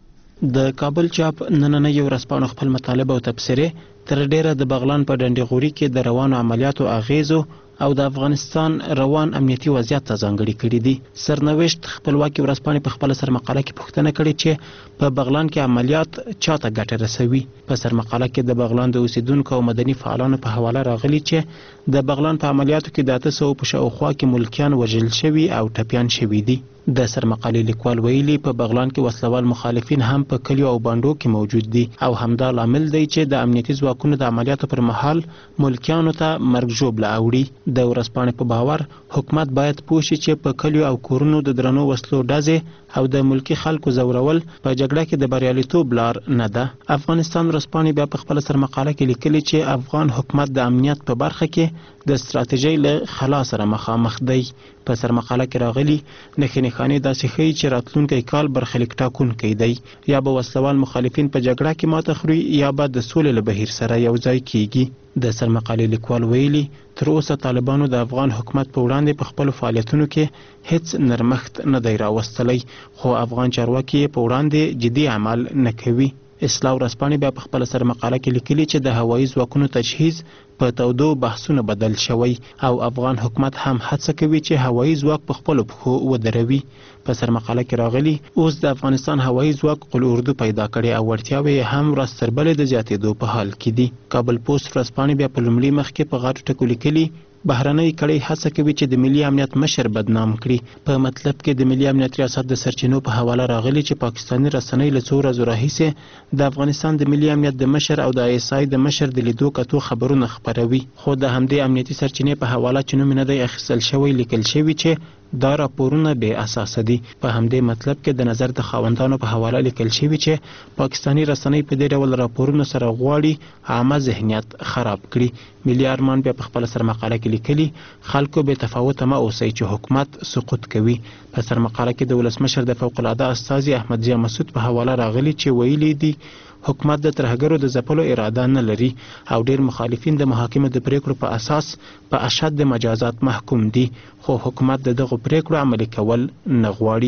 د کابل چاپ نننیو ورځپاڼو خپل مطالب او تبصرې تر ډیره د بغلان په ډنډغوري کې د روانو عملیاتو اغیزو او د افغانستان روان امنیتي وضعیت ته ځانګړي کړي دي. سرنوشت خپلواکي ورځپاڼې په خپله سرمقاله کې پوښتنه کړې چې په بغلان کې عملیات چاته ګټه رسوي. په سرمقاله کې د بغلان د اوسیدونکو او مدني فعالانو په حواله راغلي چې د بغلان په عملیاتو کې د اته سوه په شاوخوا کې ملکیان وژل شوي او ټپیان شوي دي. د سرمقالې لیکوال ویلي په بغلان کې وسلوال مخالفین هم په کلیو او بانډو کې موجود دي او همدا لامل دی چې د امنیتي ځواکونو د عملیاتو پر مهال ملکیانو ته مرګ ژوبله اوړي. د ورځپاڼې په باور حکومت باید پوه شي چې په کلیو او کورونو د درنو وسلو ډزې او د ملکي خلکو ځورول په جګړه کې د بریالیتوب لار نه ده. افغانستان ورځپاڼې بیا په خپله سرمقاله کې لیکلي چې افغان حکومت د امنیت په برخه کې د ستراتیژۍ له خلا سره مخامخ دی. په سرمقاله کې راغلي نښې نښانې داسې ښیي چې راتلونکی کال برخلیک ټاکونکی دی. یا به وسلوال مخالفین په جګړه کې ماته خوري یا به د سولې له بهیر سره یو ځای کیږي. د سرمقالې لیکوال ویلي تر اوسه طالبانو د افغان حکومت په وړاندې په خپلو فعالیتونو کې هیڅ نرمښت نه دی راوستلی، خو افغان چارواکي په وړاندې جدي عمل نه کوي. اصلاح ورځپاڼې بیا په خپله سرمقاله کې لیکلي چې د هوایي ځواکونو تجهیز په تودو بحثونو بدل شوی او افغان حکومت هم هڅه کوي چې هوایي ځواک په خپلو پښو ودروي. په سرمقاله کې راغلي اوس د افغانستان هوایي ځواک قل اردو پیدا کړي او وړتیاوې هم ورځ تر بلې د زیاتېدو په حال کې دي. کابل پوسټ ورځپاڼې بیا په لومړي مخ کې په غاټو ټکو لیکلي بهرنۍ کړۍ هڅه کوي چې د ملي امنیت مشر بدنام کړي. په مطلب کې د ملي امنیت ریاست د سرچینو په حواله راغلي چې پاکستاني رسنۍ له څو ورځو راهیسې د افغانستان د ملي امنیت د مشر او د آی اس آی د مشر د لیدو کتو خبرونه خپروي، خو د همدې امنیتي سرچینې په حواله چې نوم یې نه دی اخیستل شوی لیکل شوي چې دا راپورونه بې اساسه دي. په همدې مطلب کې د نظر د خاوندانو په حواله لیکل شوي چې پاکستاني رسنۍ په دې ډول راپورونو سره غواړي عامه ذهنیت خراب کړي. ملي ارمان بیا په خپله سرمقاله کې لیکلي خلکو بې تفاوته مه اوسئ چې حکومت سقوط کوي. په سرمقاله کې د ولسمشر د فوق العاده استازي احمد ضیا مسعود په حواله راغلي چې ویلي دي حکومت د ترهګرو د ځپلو اراده نه لري او ډیر مخالفین د محاکمو د پریکړو په اساس په اشد مجازات محکوم دي، خو حکومت د دغو پریکړو عملي کول نه غواړي.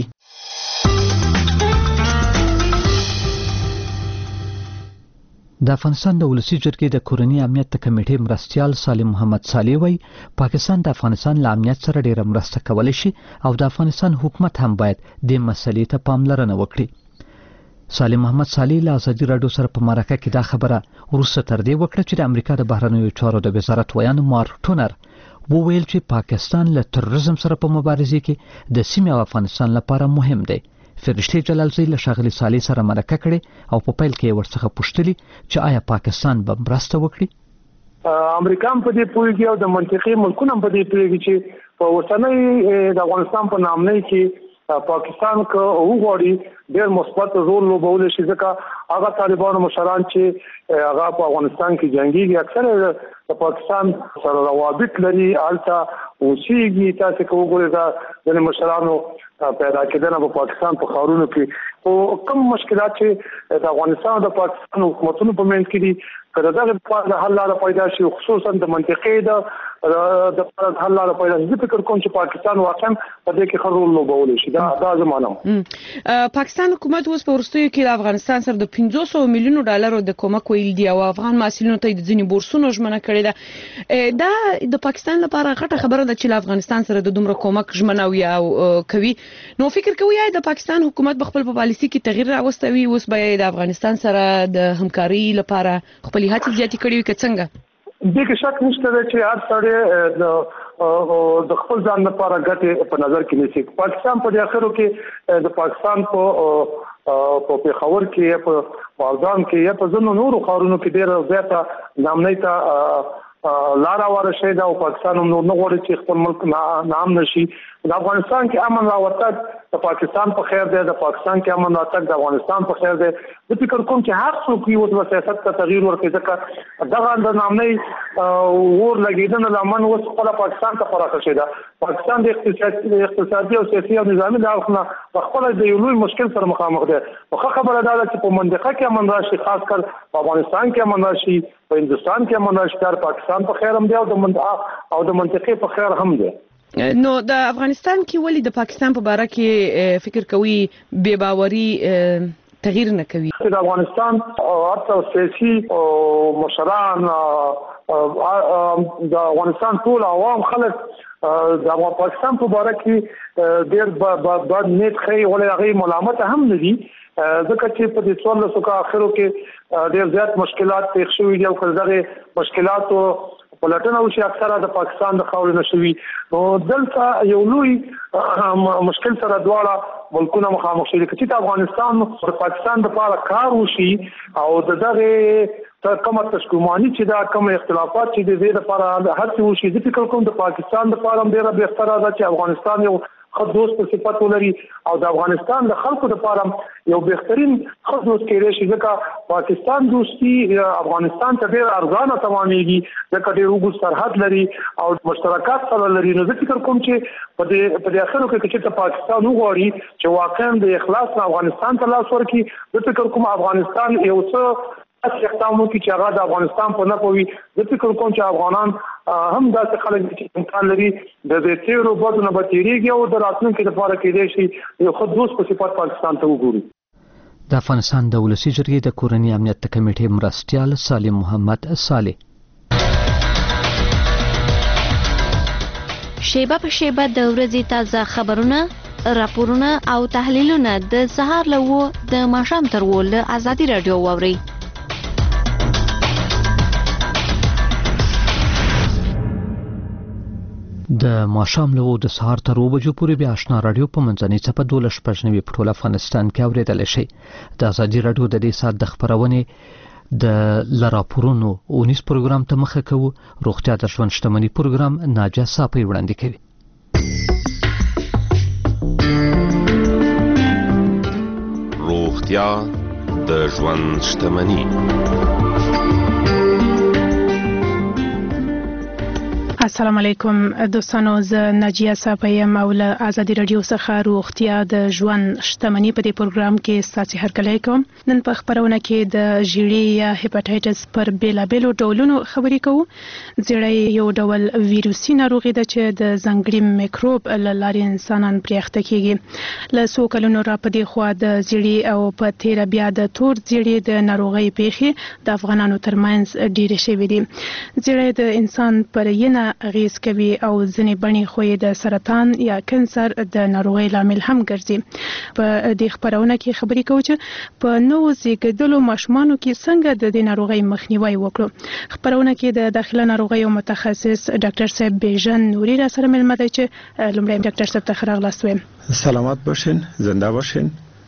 د افغانستان د ولسي جرګې د کورني امنیت کمیټې مرستیال سالم محمد صالح وایي پاکستان د افغانستان له امنیت سره ډیره مرسته کولی شي او د افغانستان حکومت هم باید دې مسلې ته پاملرنه وکړي. سالم محمد صالح له ازادي راډیو سره په مرکه کې دا خبره وروسته تر دې وکړه چې د امریکا د بهرنیو چارو د وزارت ویان مارک ټونر وویل چې پاکستان له تروریزم سره په مبارزه کې د سیمې او افغانستان لپاره مهم دی. فرشته جلالزی له ښاغلي صالح سره مرکه کړې او په پیل کې یې ورڅخه پوښتلي چې آیا پاکستان به مرسته وکړي. امریکا هم په دې پوهېږي او د منطقي ملکونه هم په دې پوهېږي چې په اوسنۍ د افغانستان په نامنۍ کې پاکستان که وغواړي ډېر مثبت رول لوبولی شي، ځکه هغه طالبانو مشران چې هغه په افغانستان کې جنګېږي اکثره د پاکستان سره روابط لري، هلته اوسېږي. تاسې که وګورئ دا ځینې مشرانو پیدا کېدنه په پاکستان په ښارونو کې، خو کوم مشکلات چې د افغانستان او د پاکستان حکومتونو په منځ کې دي، که د دغې لپاره د حل لاره پیدا شي، خصوصا د منطقې د د حل لاره پیدا شي، زه فکر کوم چې پاکستان واقعا په دې کې ښه رول لوبولی شي. دا دا زه منم. پاکستان حکومت اوس په وروستیو کې د افغانستان سره د پنځه سوه میلیونو ډالرو د کومک ویل دي او افغان محصلینو ته د ځینې بورسونو ژمنه کړې ده. دا د پاکستان لپاره غټه خبره ده چې له افغانستان سره د دومره کومک ژمنه وي او کوي. نو فکر کوي د پاکستان حکومت په خپل پالیسي کې تغییر راوستوي، اوس به د افغانستان سره د همکاري لپاره خپل هڅې زیاتې کړې وي که څنګه؟ دې کې شک نشته دی چې هر سړی د خپل ځان لپاره ګټې په نظر کې نیسي. پاکستان په دې اخرو کې د پاکستان په په پېښور کې په اردن کې یا په ځینو نورو ښارونو کې ډېره زیاته نامنۍ ته لاره واره شوې ده او پاکستان هم نور نه غواړي چې خپل ملک نام نشي. د افغانستان کې امن راوتګ د پاکستان په خیر دی، د پاکستان کې امن راتګ د افغانستان په خیر دی. زه فکر کوم چې هر څوک یو د سیاست ته تغییر ورکړي، ځکه دغه د نامنۍ اور لګېدنه د امن اوس خپله پاکستان ته پراخه شوې ده. پاکستان د اقتصادي او سیاسي او نظامي د اړخ نه پخپله د یو لوی مشکل سره مخامخ دی. خو ښه خبره دا ده چې په منطقه کې امن راشي، خاص کر په افغانستان کې امن راشي، په هندوستان کې امن راشي، دا پاکستان په خیر هم دی او د او د منطقې په خیر هم دی. نو د افغانستان کې ولې د پاکستان په باره کې فکر کوي بې باوري تغییر نه کوي؟ د افغانستان حتی سیاسي مشران د افغانستان ټول عوام خلک د پاکستان په باره کې ډېر بد نیت ښیي، ولې هغوی ملامته هم نه دي، ځکه چې په دې څوارلسو کالو اخرو کې ډېر زیات مشکلات پېښ شوي دي او که دغې مشکلاتو پلټنه وشي اکثره د پاکستان د خاورې نه شوي. نو دلته یو لوی مشکل سره دواړه ملکونه مخامخ شوي دي. که چېرته افغانستان د پاکستان دپاره کار وشي او د دغې کومه تشکماني چې دا کوم اختلافات چې د دې دپاره هڅې وشي، زه فکر کوم د پاکستان دپاره هم ډېره بهتره ده چې افغانستان یو ښه دوست په صفت ولري او د افغانستان د خلکو دپاره یو بهترین ښه دوست کېدی شي، ځکه پاکستان دوستي افغانستان ته ډېر ارزانه تمامېږي، ځکه ډېر اوږد سرحد لري او مشترکات سره لري. نو زه فکر کوم چې په دې په دې اخرو کې که چېرته پاکستان وغواړي چې واقعا د اخلاص نه افغانستان ته لاس ورکړي، زه فکر کوم افغانستان یو څه اقدام وکړي چې هغه د افغانستان په نفع وي. زه فکر کوم چې افغانان هم داسې خلک چې امکان لري د دې تېرو بدو نه به تېرېږي او د راتلونکي لپاره کېدی شي یو ښه دوست په صفت پاکستان ته وګوري. د افغانستان د ولسي جرګې د کورني امنیت د کمیټې مرستیال سالم محمد صالح. شیبه په شیبه د ورځې تازه خبرونه، راپورونه او تحلیلونه د سهار له اوه د ماښام تر اوه له ازادي راډیو واورئ. د ماښام له اوه د سهار تر اوه بجو پورې بیا اشنا راډیو په منځنۍ څپه دولس شپږ نوي په ټول افغانستان کې اورېدلی شئ. د ازادي راډیو د دې ساعت د خپرونې د له راپورونو اونیز پروګرام ته مخه کوو. روغتیا د ژوند شتمني پروګرام ناجیه صافی وړاندې کوي. روغتیا د ژوند شتمني. السلام علیکم دوستانو، زه ناجیه صافی یم او له ازادي راډیو څخه روغتیا د ژوند شتمني په دې پروګرام کې ستاسو هرکلی کوم. نن په خپرونه کې د ژیړې یا هیپاټایټس پر بیلابیلو ډولونو خبرې کوو. زیړی یو ډول ویروسي ناروغي ده چې د ځانګړي میکروب له لارې انسانان پرې اخته کیږي. له څو کلونو را په دې خوا د زیړې او په تیره بیا د تور زیړې د ناروغۍ پیښې د افغانانو ترمنځ ډېرې شوې دي. زیړی د انسان پر ینه اغیز کوي او ځینې بڼې خو یې د سرطان یا کینسر د ناروغۍ لامل هم ګرځي. په دې خپرونه کې خبرې کوو چې په نوو زیږیدلو ماشومانو کې څنګه د دې ناروغۍ مخنیوی وکړو. خپرونه کې د داخله ناروغیو متخصص ډاکټر صاحب بیژن نوري را سره ملمه دی چې لومړی ډاکټر صاحب ته ښه راغلاست وایم. سلامت باشین، زنده باشین.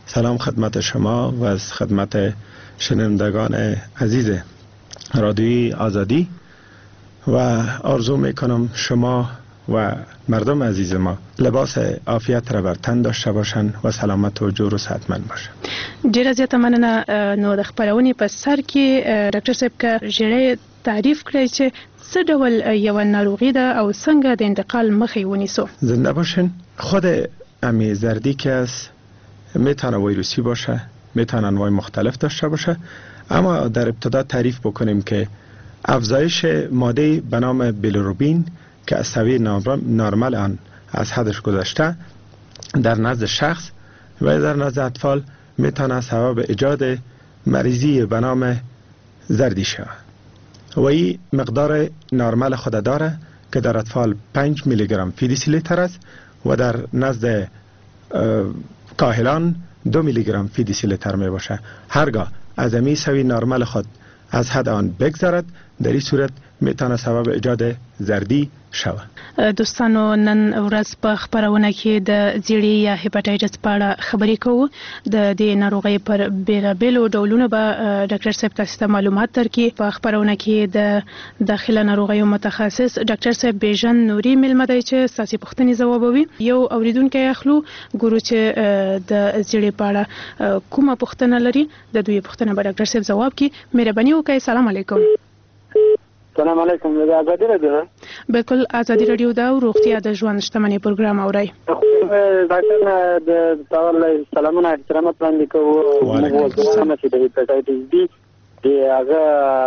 سلام خدمت شما و از خدمت شنوندگان عزیز رادیوی آزادی و آرزو میکنم شما و مردم عزیز ما لباس عافیت را بر تن داشته باشند و سلامت و جور و صحتمند باشند. ډیره زیاته مننه. نو د خبرونې په سر کې ډاکټر صاحب کا ژړې تعریف کړی چې څه ډول یو ناروغي ده او څنګه د انتقال مخه ونیسو. زنده باشین. خود امی زردی که است میتونه ویروسی باشه، میتونه انواع مختلف داشته باشه، اما در ابتدا تعریف بکنیم که افزایش ماده به نام بیلیروبین که از سویه نرمال آن از حدش گذشته در نزد شخص و در نزد اطفال میتونه سبب ایجاد مریضی به نام زردی شود و این مقدار نرمال خود داره که در اطفال پنج میلی گرم فی دسی لیتر است و در نزد کاهلان دو میلی گرم فی دسی لیتر می باشه. هرگاه از امی سوی نرمال خود از حد آن بگذرد در این صورت میتونه سبب ایجاد زردی شود. دوستانو نن ورځ په خبرونه کې د زیړی یا هپاتایټس په اړه خبرې کوو. د دې ناروغۍ پر بیلابیلو ډولونو به ډاکټر صاحب تاسو ته معلومات درکړي. په خبرونه کې د داخله ناروغیو متخصص ډاکټر صاحب بیژن نوري ملمه دی چې ستاسو پوښتنې ځوابوي. یو اوریدونکو اخلو ګورو چې د زیړی په اړه کومه پوښتنه لري. د دوی پوښتنه به ډاکټر صاحب ځواب کړي. مهرباني وکړئ. سلام علیکم. سلام علیکم. د آزادی رادیو بالکل آزادی رادیو دا روغتیا د ژوند شتمنۍ پروګرام اوري. ډاکټر د تاسو سلامونه احترامات وړاندې کوو. موږ چې د هپاتایټس بي د هغه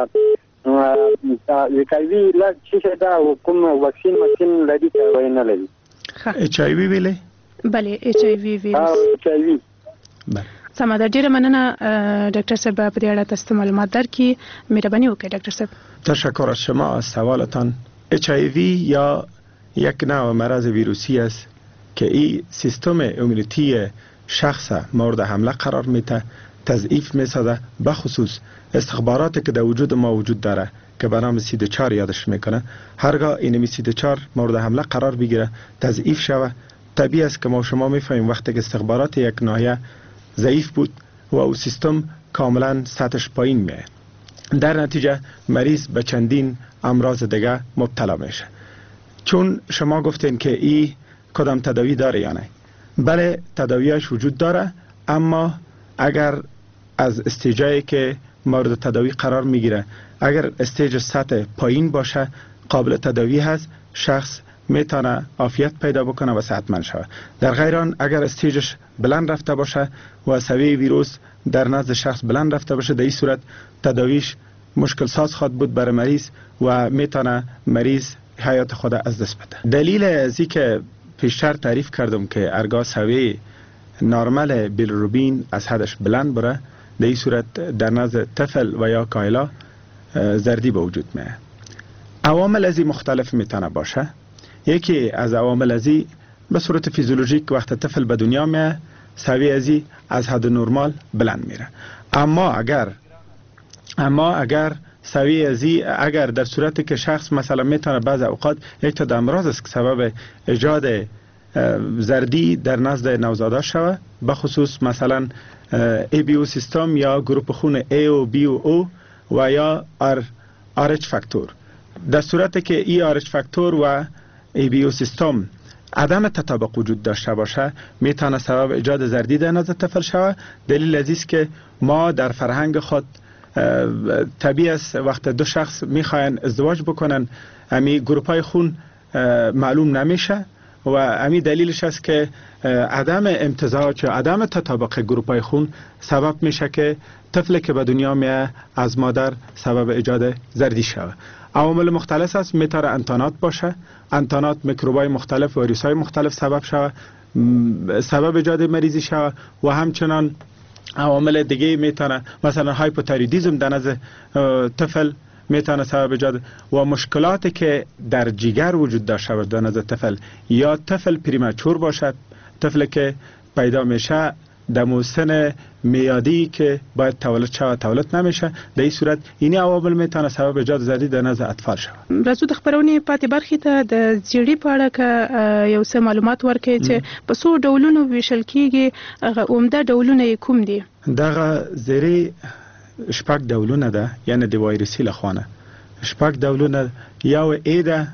وکایوي لا چې دا کوم واکسین ماشين لري چې وینه لري. اچ آی وی ویلې؟ بله اچ آی وی ویروس. اچ آی وی. بله. سمه ده. ډیره مننه ډاکټر صاحب په دې اړه تاسو معلومات درکړي. مهرباني وکړئ ډاکټر صاحب. تشکر از شما از سوالتان. اچ آی وی یا یک نوع مرض ویروسی است که این سیستم ایمنیتی شخص مورد حمله قرار میده، تضعیف میسازه، بخصوص استخباراتی که در وجود ما وجود داره که به نام سی دی چهار یادش میکنه. هرگاه این سی دی چهار مورد حمله قرار بگیره، تضعیف شوه، طبیعی است که ما شما میفهمیم وقتی که استخبارات یک ناحیه ضعیف بود و او سیستم کاملا سطحش پایین میه، در نتیجه مریض به چندین امراض دیگه مبتلا میشه. چون شما گفتین که ای کدام تداوی داره یا نه؟ بله تداویش وجود داره، اما اگر از استیجایی که مورد تداوی قرار میگیره اگر استیج سطح پایین باشه قابل تداوی هست، شخص میتونه عافیت پیدا بکنه و صحتمند شود. در غیر آن اگر استیجش بلند رفته باشه و سویه ویروس در نزد شخص بلند رفته باشه، در این صورت تداویش مشکل ساز خواهد بود برای مریض و میتونه مریض حیات خود از دست بده. دلیل از این که پیشتر تعریف کردم که ارگاه سویه نرمال بیلیروبین از حدش بلند بره، در این صورت در نزد طفل و یا کایلا زردی به وجود میاد. عوامل ازی مختلف میتونه باشه. یکی از عوامل ازی به صورت فیزیولوژیک وقت طفل به دنیا میاد سویه ازی از حد نرمال بلند میره. اما اگر اما اگر سویه ازی اگر در صورتی که شخص مثلا میتونه بعض اوقات یک تا امراض است که سبب ایجاد زردی در نزد نوزاده شوه، بخصوص مثلا ای بی او سیستم یا گروپ خون ای و بی و او و یا آر آرچ فاکتور. در صورتی که ای آرچ فاکتور و ای بی او سیستم عدم تطابق وجود داشته باشه میتونه سبب ایجاد زردی در نزد طفل شوه. دلیل از است که ما در فرهنگ خود طبیعی است وقت دو شخص میخواین ازدواج بکنن امی گروپای خون معلوم نمیشه و امی دلیلش است که عدم امتزاج و عدم تطابق گروپای خون سبب میشه که طفلی که به دنیا میاد از مادر سبب ایجاد زردی شوه. عوامل مختلف است، میتونه انتانات باشه، انتانات میکروبای مختلف و ویروسای مختلف سبب شوه، سبب ایجاد مریضی شوه و همچنان عوامل دیگه میتونه مثلا هایپوتایرویدیسم در نزد طفل میتونه سبب ایجاد و مشکلاتی که در جگر وجود داشته باشه در نزد طفل یا طفل پریمچور باشه، طفل که پیدا میشه دمو سن میادی که باید تولد شود تولد نمیشه. در این صورت این عوامل میتونه سبب ایجاد زردی در نزد اطفال شود. راځو د خبرونې پاتې برخې ته د زیړي په اړه که یو څه معلومات ورکړئ چې په څو ډولونو ویشل کیږي، هغه عمده ډولونه یې کوم دي؟ دغه زیړي شپږ ډولونه ده، یعنی د وایرسي لخوانه شپږ ډولونه، یو ای ده،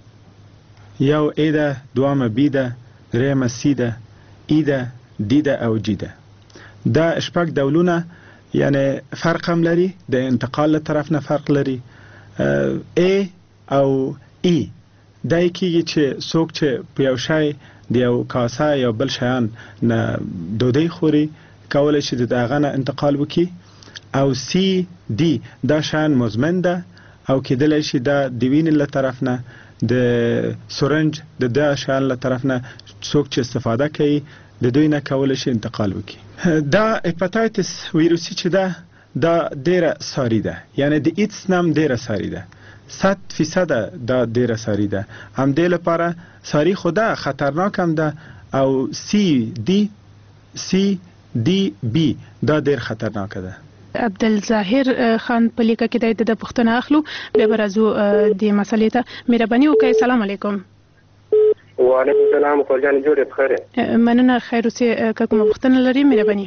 یو ای ده، دوامه بی ده، درېیمه سی ده، ای ده، دی ده او جی ده. دا شپږ ډولونه یعنی فرق هم لري، د انتقال له طرف نه فرق لري. ای او ای دا کیږي چې څوک چې په یو شی د یو کاسه یا بل شیان نه ډوډۍ خوري کولی شي د هغه نه انتقال وکړي. او سی دی دا شیان مزمن ده او کېدلی شي دا د وینې له طرف نه د سرنج د دا شیان له طرف نه څوک چې استفاده کوي د دوی نه کولی شي انتقال وکړي. دا هپاتایتس ویروسي چې ده دا ډیره ساري ده، یعنی د ایدز نام ډیره ساري ده، صد فیصد دا ډیره ساري ده. همدې لپاره ساري خو ده خطرناک هم ده. او سی دی سی دی بی دا ډیر خطرناک ده. عبدالظاهر خان په لیکه کې د د پښتنه اخلو بیا به راځو د مسلې ته. مهرباني وکړئ. سلام علیکم. وعلیکم السلام. خورجان جوړې بخیر. مننه. خیر اوسې. که کومه پوښتنه لرئ مهرباني.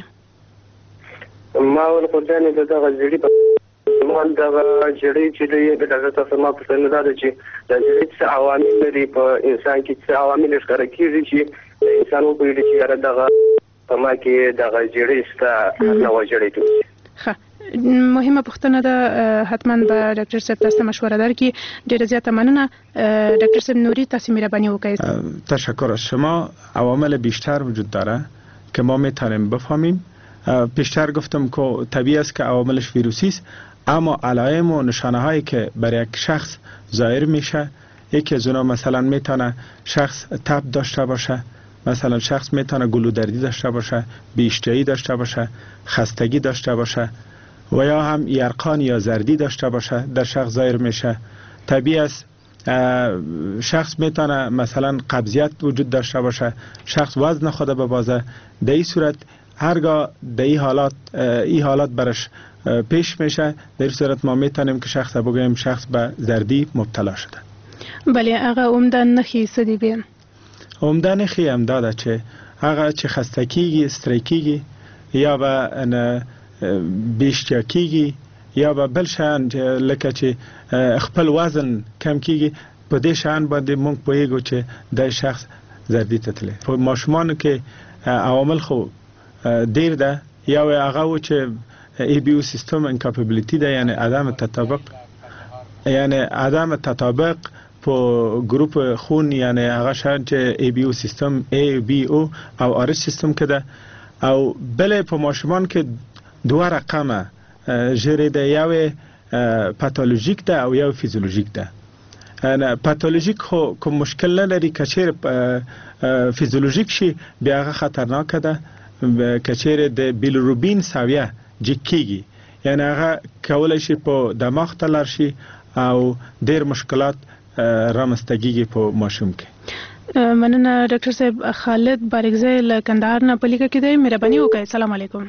ما ول خورجان د دغه زړی په مال دغه جړې چې د ډاکټر تاسو ما پوښتنه ده چې د جړې څه عوامل لري په انسان کې، څه عوامل ښکاره کیږي چې انسان وګوري چې دغه په ما کې دغه جړې ستا نه وجړې دي. ښه، مهمه پوښتنه ده، حتما به ډاکټر صاحب تاسو مشوره درکړي. ډیره زیاته مننه. ډاکتر صاحب نوری تاسو مهربانی وکړئ. تشکر از شما. عوامل بیشتر وجود داره که ما میتونیم بفهمیم. پیشتر گفتم که طبیعی است که عواملش ویروسی است، اما علائم و نشانه هایی که برای یک شخص ظاهر میشه، یکی از اونها مثلا میتونه شخص تب داشته باشه، مثلا شخص میتونه گلودردی داشته باشه، بی‌اشتهایی داشته باشه، خستگی داشته باشه و یا هم یرقان یا زردی داشته باشه در شخص ظاهر میشه. طبیعی است شخص میتونه مثلا قبضیت وجود داشته باشه، شخص وزن خود ببازه. در این صورت هرگاه در این حالات این حالات برش پیش میشه، در این صورت ما میتونیم که شخص بگوییم شخص به زردی مبتلا شده. بله، هغه عمده نخی څه دي بیا؟ عمده نخی هم داده چې هغه چې خسته کیږي، ستړی کیږي، یا به بیشتیا کیږي، یا به بل شیان لکه چې خپل وزن کم کیږي، په دې شیان باندې موږ پوهیږو چې دا شخص زردی ته تللی. په ماشومانو کې عوامل خو ډیر ده. یو هغه و چې ای بی او سیستم انکاپابیلیتی ده، یعنی عدم تطابق، یعنی عدم تطابق په گروپ خون، یعنی هغه شاید چې ای بی او سیستم ای بی او او آر اچ سیستم کې ده. او بل په ماشومان کې دوه رقمه ژیړی ده، یو پاتولوژیک ده او یو فیزیولوژیک ده. نه پاتولوژیک خو کوم مشکل نه لري، که چیرې فیزیولوژیک شي بیا هغه خطرناک ده. که چیرې د بیلیروبین ساویه جګ کیږي، یعنی هغه کولی شي په دماغ ته لاړ شي او ډېر مشکلات رامنځته کیږي په ماشوم کې. مننه ډاکټر صاحب. خالد بارګزی له کندهار نه په لیکه کې دی. مهرباني وکړئ. سلام علیکم.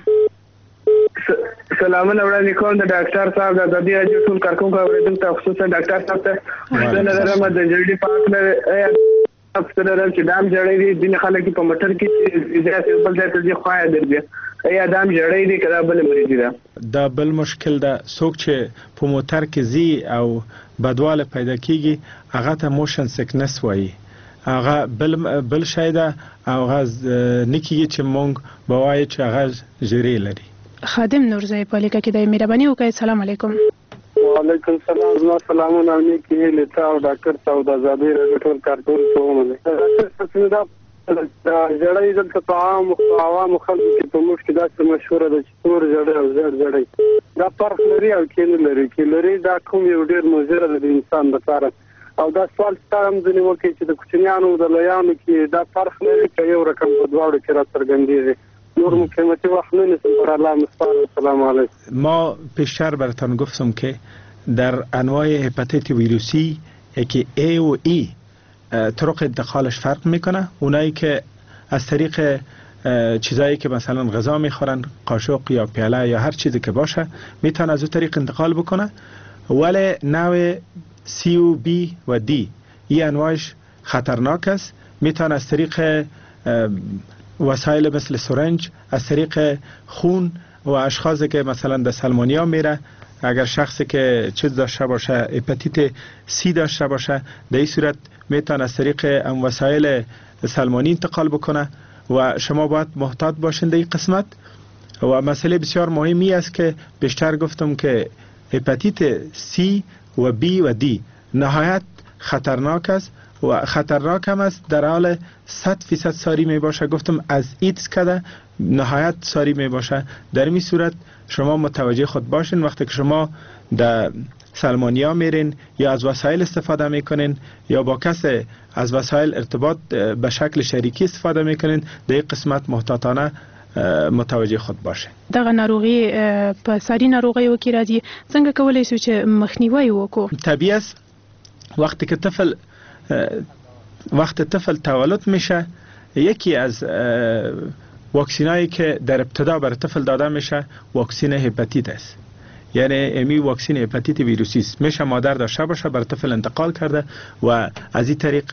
سلامونه وړاندې کوم د ډاکټر صاحب د ادبي اجازه ټول کارکونکو اوریدونکو ته، خصوصا ډاکټر صاحب ته د نظر مده جلدی پاک نه افسر چې دام جوړې دي. ځینې خلک په موټر کې چې بل ځای ته ځي خوای درځي، ایا دام جوړې دي کله بل مریض ده. دا بل مشکل ده. څوک چې په موټر کې زی او بدواله پیدا کیږي هغه ته موشن سکنس وایي. هغه بل بل شی ده او هغه نکیږي چې مونږ بوای چې هغه جری لري. خادم نورزی په لیکه کې دی. مهرباني وکړئ. سلام علیکم. وعلیکم السلام. زما سلامونه او کې لته او ډاکټر صاحب د آزادۍ رادیو ټول کارکونکو ته ومنه. ډاکټر صاحب دا جړې دلته په عام عوام خلکو کې په موږ کې دا څه مشهور ده چې تور جړې او زړ جړې دا فرق لري او کې نه لري. کې لري دا کوم یو ډېر مضر ده د انسان لپاره. او دا سوال ستاسو هم ځنې وکړي چې د کوچنیانو د لویانو کې دا فرق لري چې یو رقم په دواړو کې را څرګندېږي. نور مکمتی وقت نمیسیم بر الله مستعان. السلام علیکم. ما پیشتر براتون گفتم که در انواع هپاتیت ویروسی که A و E طرق انتقالش فرق میکنه. اونایی که از طریق چیزایی که مثلا غذا میخورن، قاشق یا پیاله یا هر چیزی که باشه میتونه از اون طریق انتقال بکنه. ولی نوع سی و بی و دی این انواعش خطرناک است، میتونه از طریق وسایل مثل سرنج، از طریق خون و اشخاصی که مثلا در سلمونیا میره، اگر شخصی که چیز داشته باشه، هپاتیت سی داشته باشه، در این صورت میتونه از طریق ام وسایل سلمانی انتقال بکنه و شما باید محتاط باشین در این قسمت. و مسئله بسیار مهمی است که بیشتر گفتم که هپاتیت سی و بی و دی نهایت خطرناک است و خطرناک هم است، در حال صد فیصد ساری می باشه. گفتم از ایدز کده نهایت ساری می باشه. در این صورت شما متوجه خود باشین وقتی که شما در سلمانیا میرین یا از وسایل استفاده میکنین یا با کس از وسایل ارتباط به شکل شریکی استفاده میکنین، در این قسمت محتاطانه متوجه خود باشه. دغه ناروغي په ساري ناروغي وکي راځي، څنګه کولای شو چې مخنیوي وکړو؟ طبیعي است وقتی که طفل وقت طفل تولد میشه، یکی از واکسینایی که در ابتدا بر طفل داده میشه واکسین هپاتیت است. یعنی امی واکسین هپاتیت ویروسی است، میشه مادر داشته باشه بر طفل انتقال کرده و از این طریق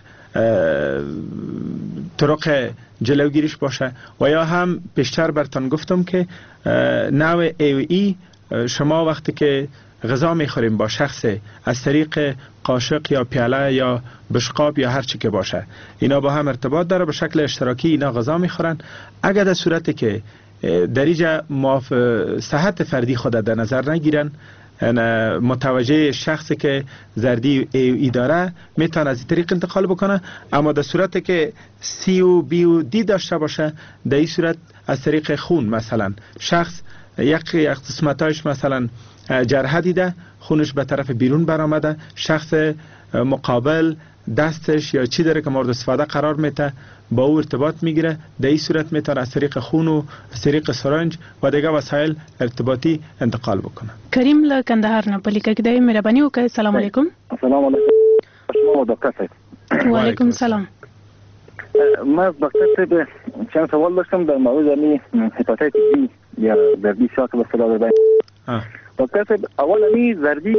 طرق جلوگیریش باشه. و یا هم پیشتر برتان گفتم که نوع ای و ای شما وقتی که غذا میخوریم با شخص از طریق قاشق یا پیاله یا بشقاب یا هر چی که باشه، اینا با هم ارتباط داره، به شکل اشتراکی اینا غذا میخورن. اگر در صورتی که در اینجا صحت فردی خود در نظر نگیرن، متوجه شخصی که زردی ای ای داره میتونه از این طریق انتقال بکنه. اما در صورتی که سی و بی و دی داشته باشه، در این صورت از طریق خون مثلا شخص یک قسمتایش مثلا جرحه دیده، خونش به طرف بیرون برآمده، شخص مقابل دستش یا چی داره که مورد استفاده قرار میده با او ارتباط میگیره، در این صورت میتونه از طریق خون و از طریق سرنج و دیگه وسایل ارتباطی انتقال بکنه. کریم له کندهار نه پلیکه کدی مهرباني وکړئ. السلام علیکم. السلام علیکم. شما دکتر صاحب. و علیکم السلام. ما دکتر صاحب چند سوال داشتم در مورد می هپاتیت بی یا زردی شاک به اصطلاح ببین. دکتر صاحب اولا می زردی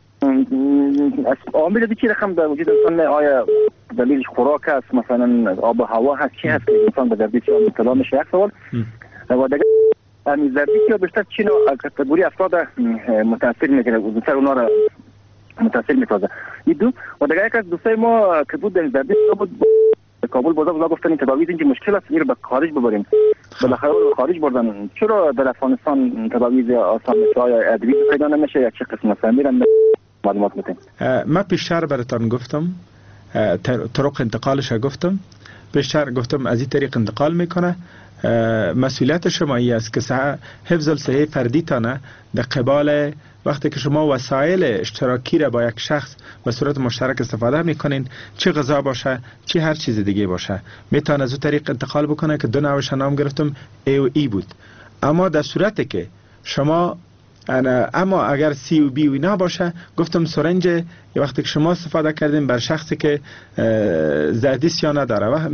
عامل دی چی رقم در وجود انسان، آیا دلیلش خوراک است، مثلا آب و هوا هست، چی هست که انسان به زردی چی مبتلا میشه؟ یک سوال. و دیگه این زردی که بیشتر چی نوع کاتگوری افراد متاثر میکنه، بیشتر اونا را متاثر میسازه. این دو. و دیگه یک از دوستای ما که بود در زردی بود کابل بوده و گفتن این تداوی اینجا مشکل است، این رو به خارج ببریم. بالاخره رو خارج بردن. چرا در افغانستان تداوی آسان میشه؟ آیا ادویه پیدا نمیشه یا چه قسم است؟ میرم معلومات میتین. من پیشتر براتون گفتم طرق انتقالش گفتم، پیشتر گفتم از این طریق انتقال میکنه. مسئولیت شما ای است که حفظ الصحه فردی تانه در قبال وقتی که شما وسایل اشتراکی را با یک شخص به صورت مشترک استفاده میکنین، چه غذا باشه چه هر چیز دیگه باشه، میتونه از اون طریق انتقال بکنه که دو نوعش نام گرفتم ای و ای بود. اما در صورتی که شما اما اگر سی و بی و اینا باشه، گفتم سرنج یه وقتی که شما استفاده کردیم بر شخصی که زردی سیا نداره و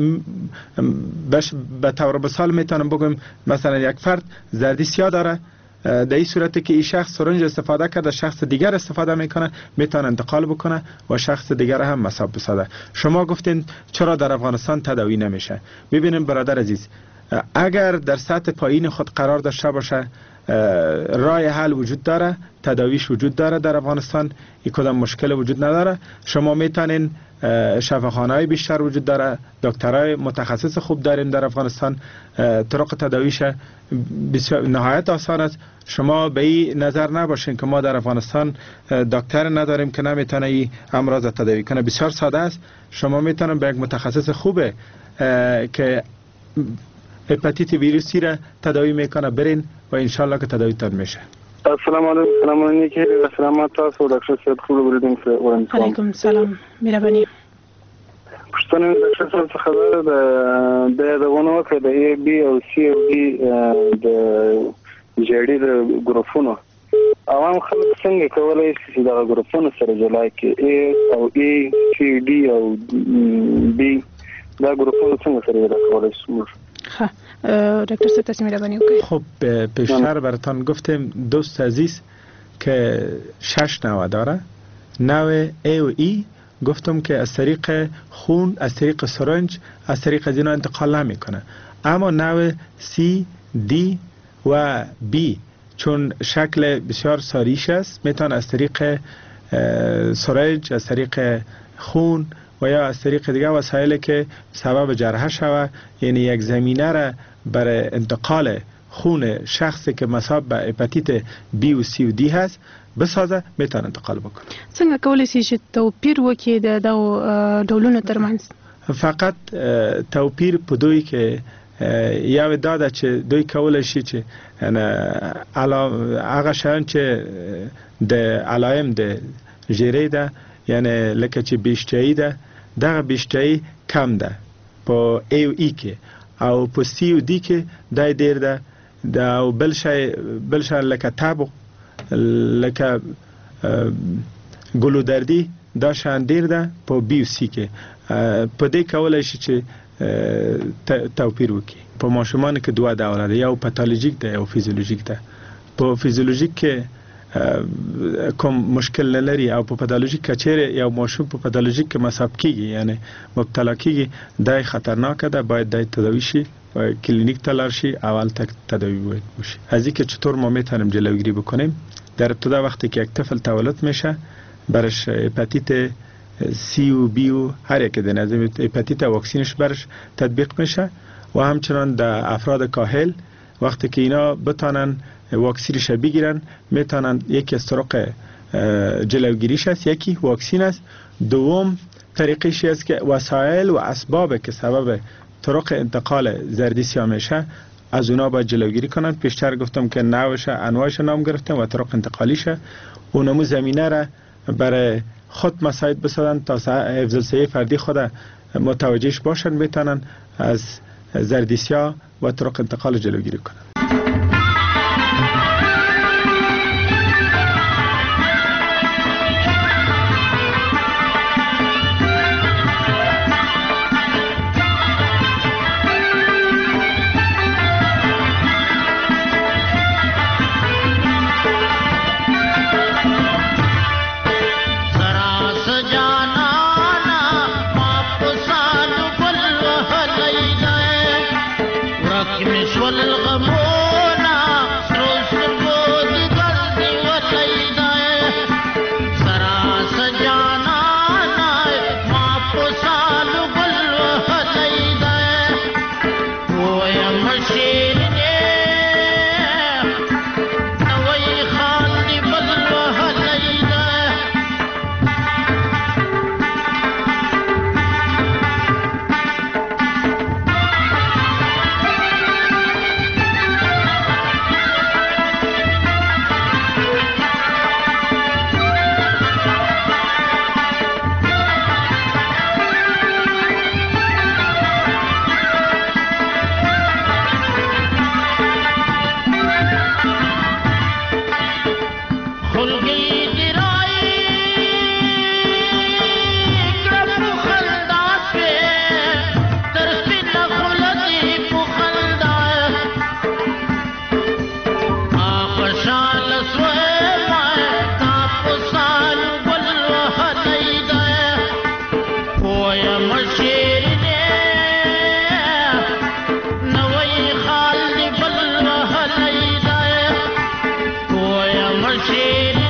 به طور مثال میتونم بگم مثلا یک فرد زردی سیا داره، در این صورتی که این شخص سرنج استفاده کرده شخص دیگر استفاده میکنه، میتونه انتقال بکنه و شخص دیگر هم مصاب بسازه. شما گفتین چرا در افغانستان تداوی نمیشه؟ ببینیم برادر عزیز، اگر در سطح پایین خود قرار داشته باشه رای حل وجود داره، تداویش وجود داره در افغانستان، یک کدام مشکل وجود نداره. شما میتونین شفاخانه‌های بیشتر وجود داره، دکترای متخصص خوب داریم در افغانستان، طرق تداویش بسیار نهایت آسان است. شما به این نظر نباشین که ما در افغانستان دکتر نداریم که نمیتونه این امراض تداوی کنه، بسیار ساده است. شما میتونین به یک متخصص خوبه که هپاتیت ویروسی را تداوی میکنه برین و انشالله که تداوی تان میشه. السلام علیکم. سلام علیکم. سلامات تاسو ډاکټر صاحب خو بریدم سره ورن. علیکم السلام. مهرباني. پښتنه ډاکټر صاحب څخه خبره ده د دغونو کې د ای بی او سی او ډي د جړې د ګروپونو عوام خلک څنګه کولای شي چې دا ګروپونه سره جلا کړي؟ ای او ای سی ډي او بی دا ګروپونه څنګه سره جلا کولای شي؟ خب دکتر صاحب تصمیم را بنی اوکی. خب پیشتر براتان گفتیم دوست عزیز که شش نوع داره. نوع A و E گفتم که از طریق خون، از طریق سرنج، از طریق از اینا انتقال نمی کنه. اما نوع C، D و B چون شکل بسیار ساریش است میتونه از طریق سرنج، از طریق خون و یا از طریق دیگه وسایلی که سبب جرحه شوه، یعنی یک زمینه را برای انتقال خون شخصی که مصاب به هپاتیت B و C و D هست بسازه، میتونه انتقال بکنه. څنګه کولی شي چې توپیر وکړي د دغو ډولونو ترمنځ؟ فقط توپیر په دوی کې یو دا ده چې دوی کولی شي چې هغه شیان چې د علایم د ژیرې ده، یعنی لکه چې بیشتایی ده، دغه بیشتایی کم ده په A و E کې، او په C و D کې دا ډیر ده. دا بل شی بل شی لکه تب، لکه ګلودردی، دا شان ډیر ده په B و C کې. په دې کولی شي چې توپیر وکړي. په ماشومان کې دوه ډوله ده، یو پاتولوژیک ده یو فیزیولوژیک ده. په فیزیولوژیک کې کوم مشکل نه لري، او په پاتولوژیک کې چیرې یو ماشوم په پاتولوژیک کې مصاب کیږي یعنی مبتلا کیږي، دا خطرناکه ده، باید دا تداوی شي، کلینیک ته لاړ شي، اول تک تداوی باید بشه. از اینکه چطور ما میتونیم جلوگیری بکنیم، در ابتدا وقتی که یک طفل تولد میشه برش هپاتیت سی و بی و هر یک در نظام هپاتیت واکسینش برش تطبیق میشه، و همچنان در افراد کاهل وقتی که اینا بتانن واکسینش بگیرن، میتونن یکی از طرق جلوگیریش است، یکی واکسین است. دوم طریقش است که وسایل و اسباب که سبب طرق انتقال زردیسیا میشه از اونا باید جلوگیری کنن. پیشتر گفتم که نوعش انواعش نام گرفتم و طرق انتقالیشه. اونمو زمینه را برای خود مساعد بسازن تا حفظ الصحه فردی خود متوجهش باشن، بتونن از زردیسیا و طرق انتقال جلوگیری کنن. Shit.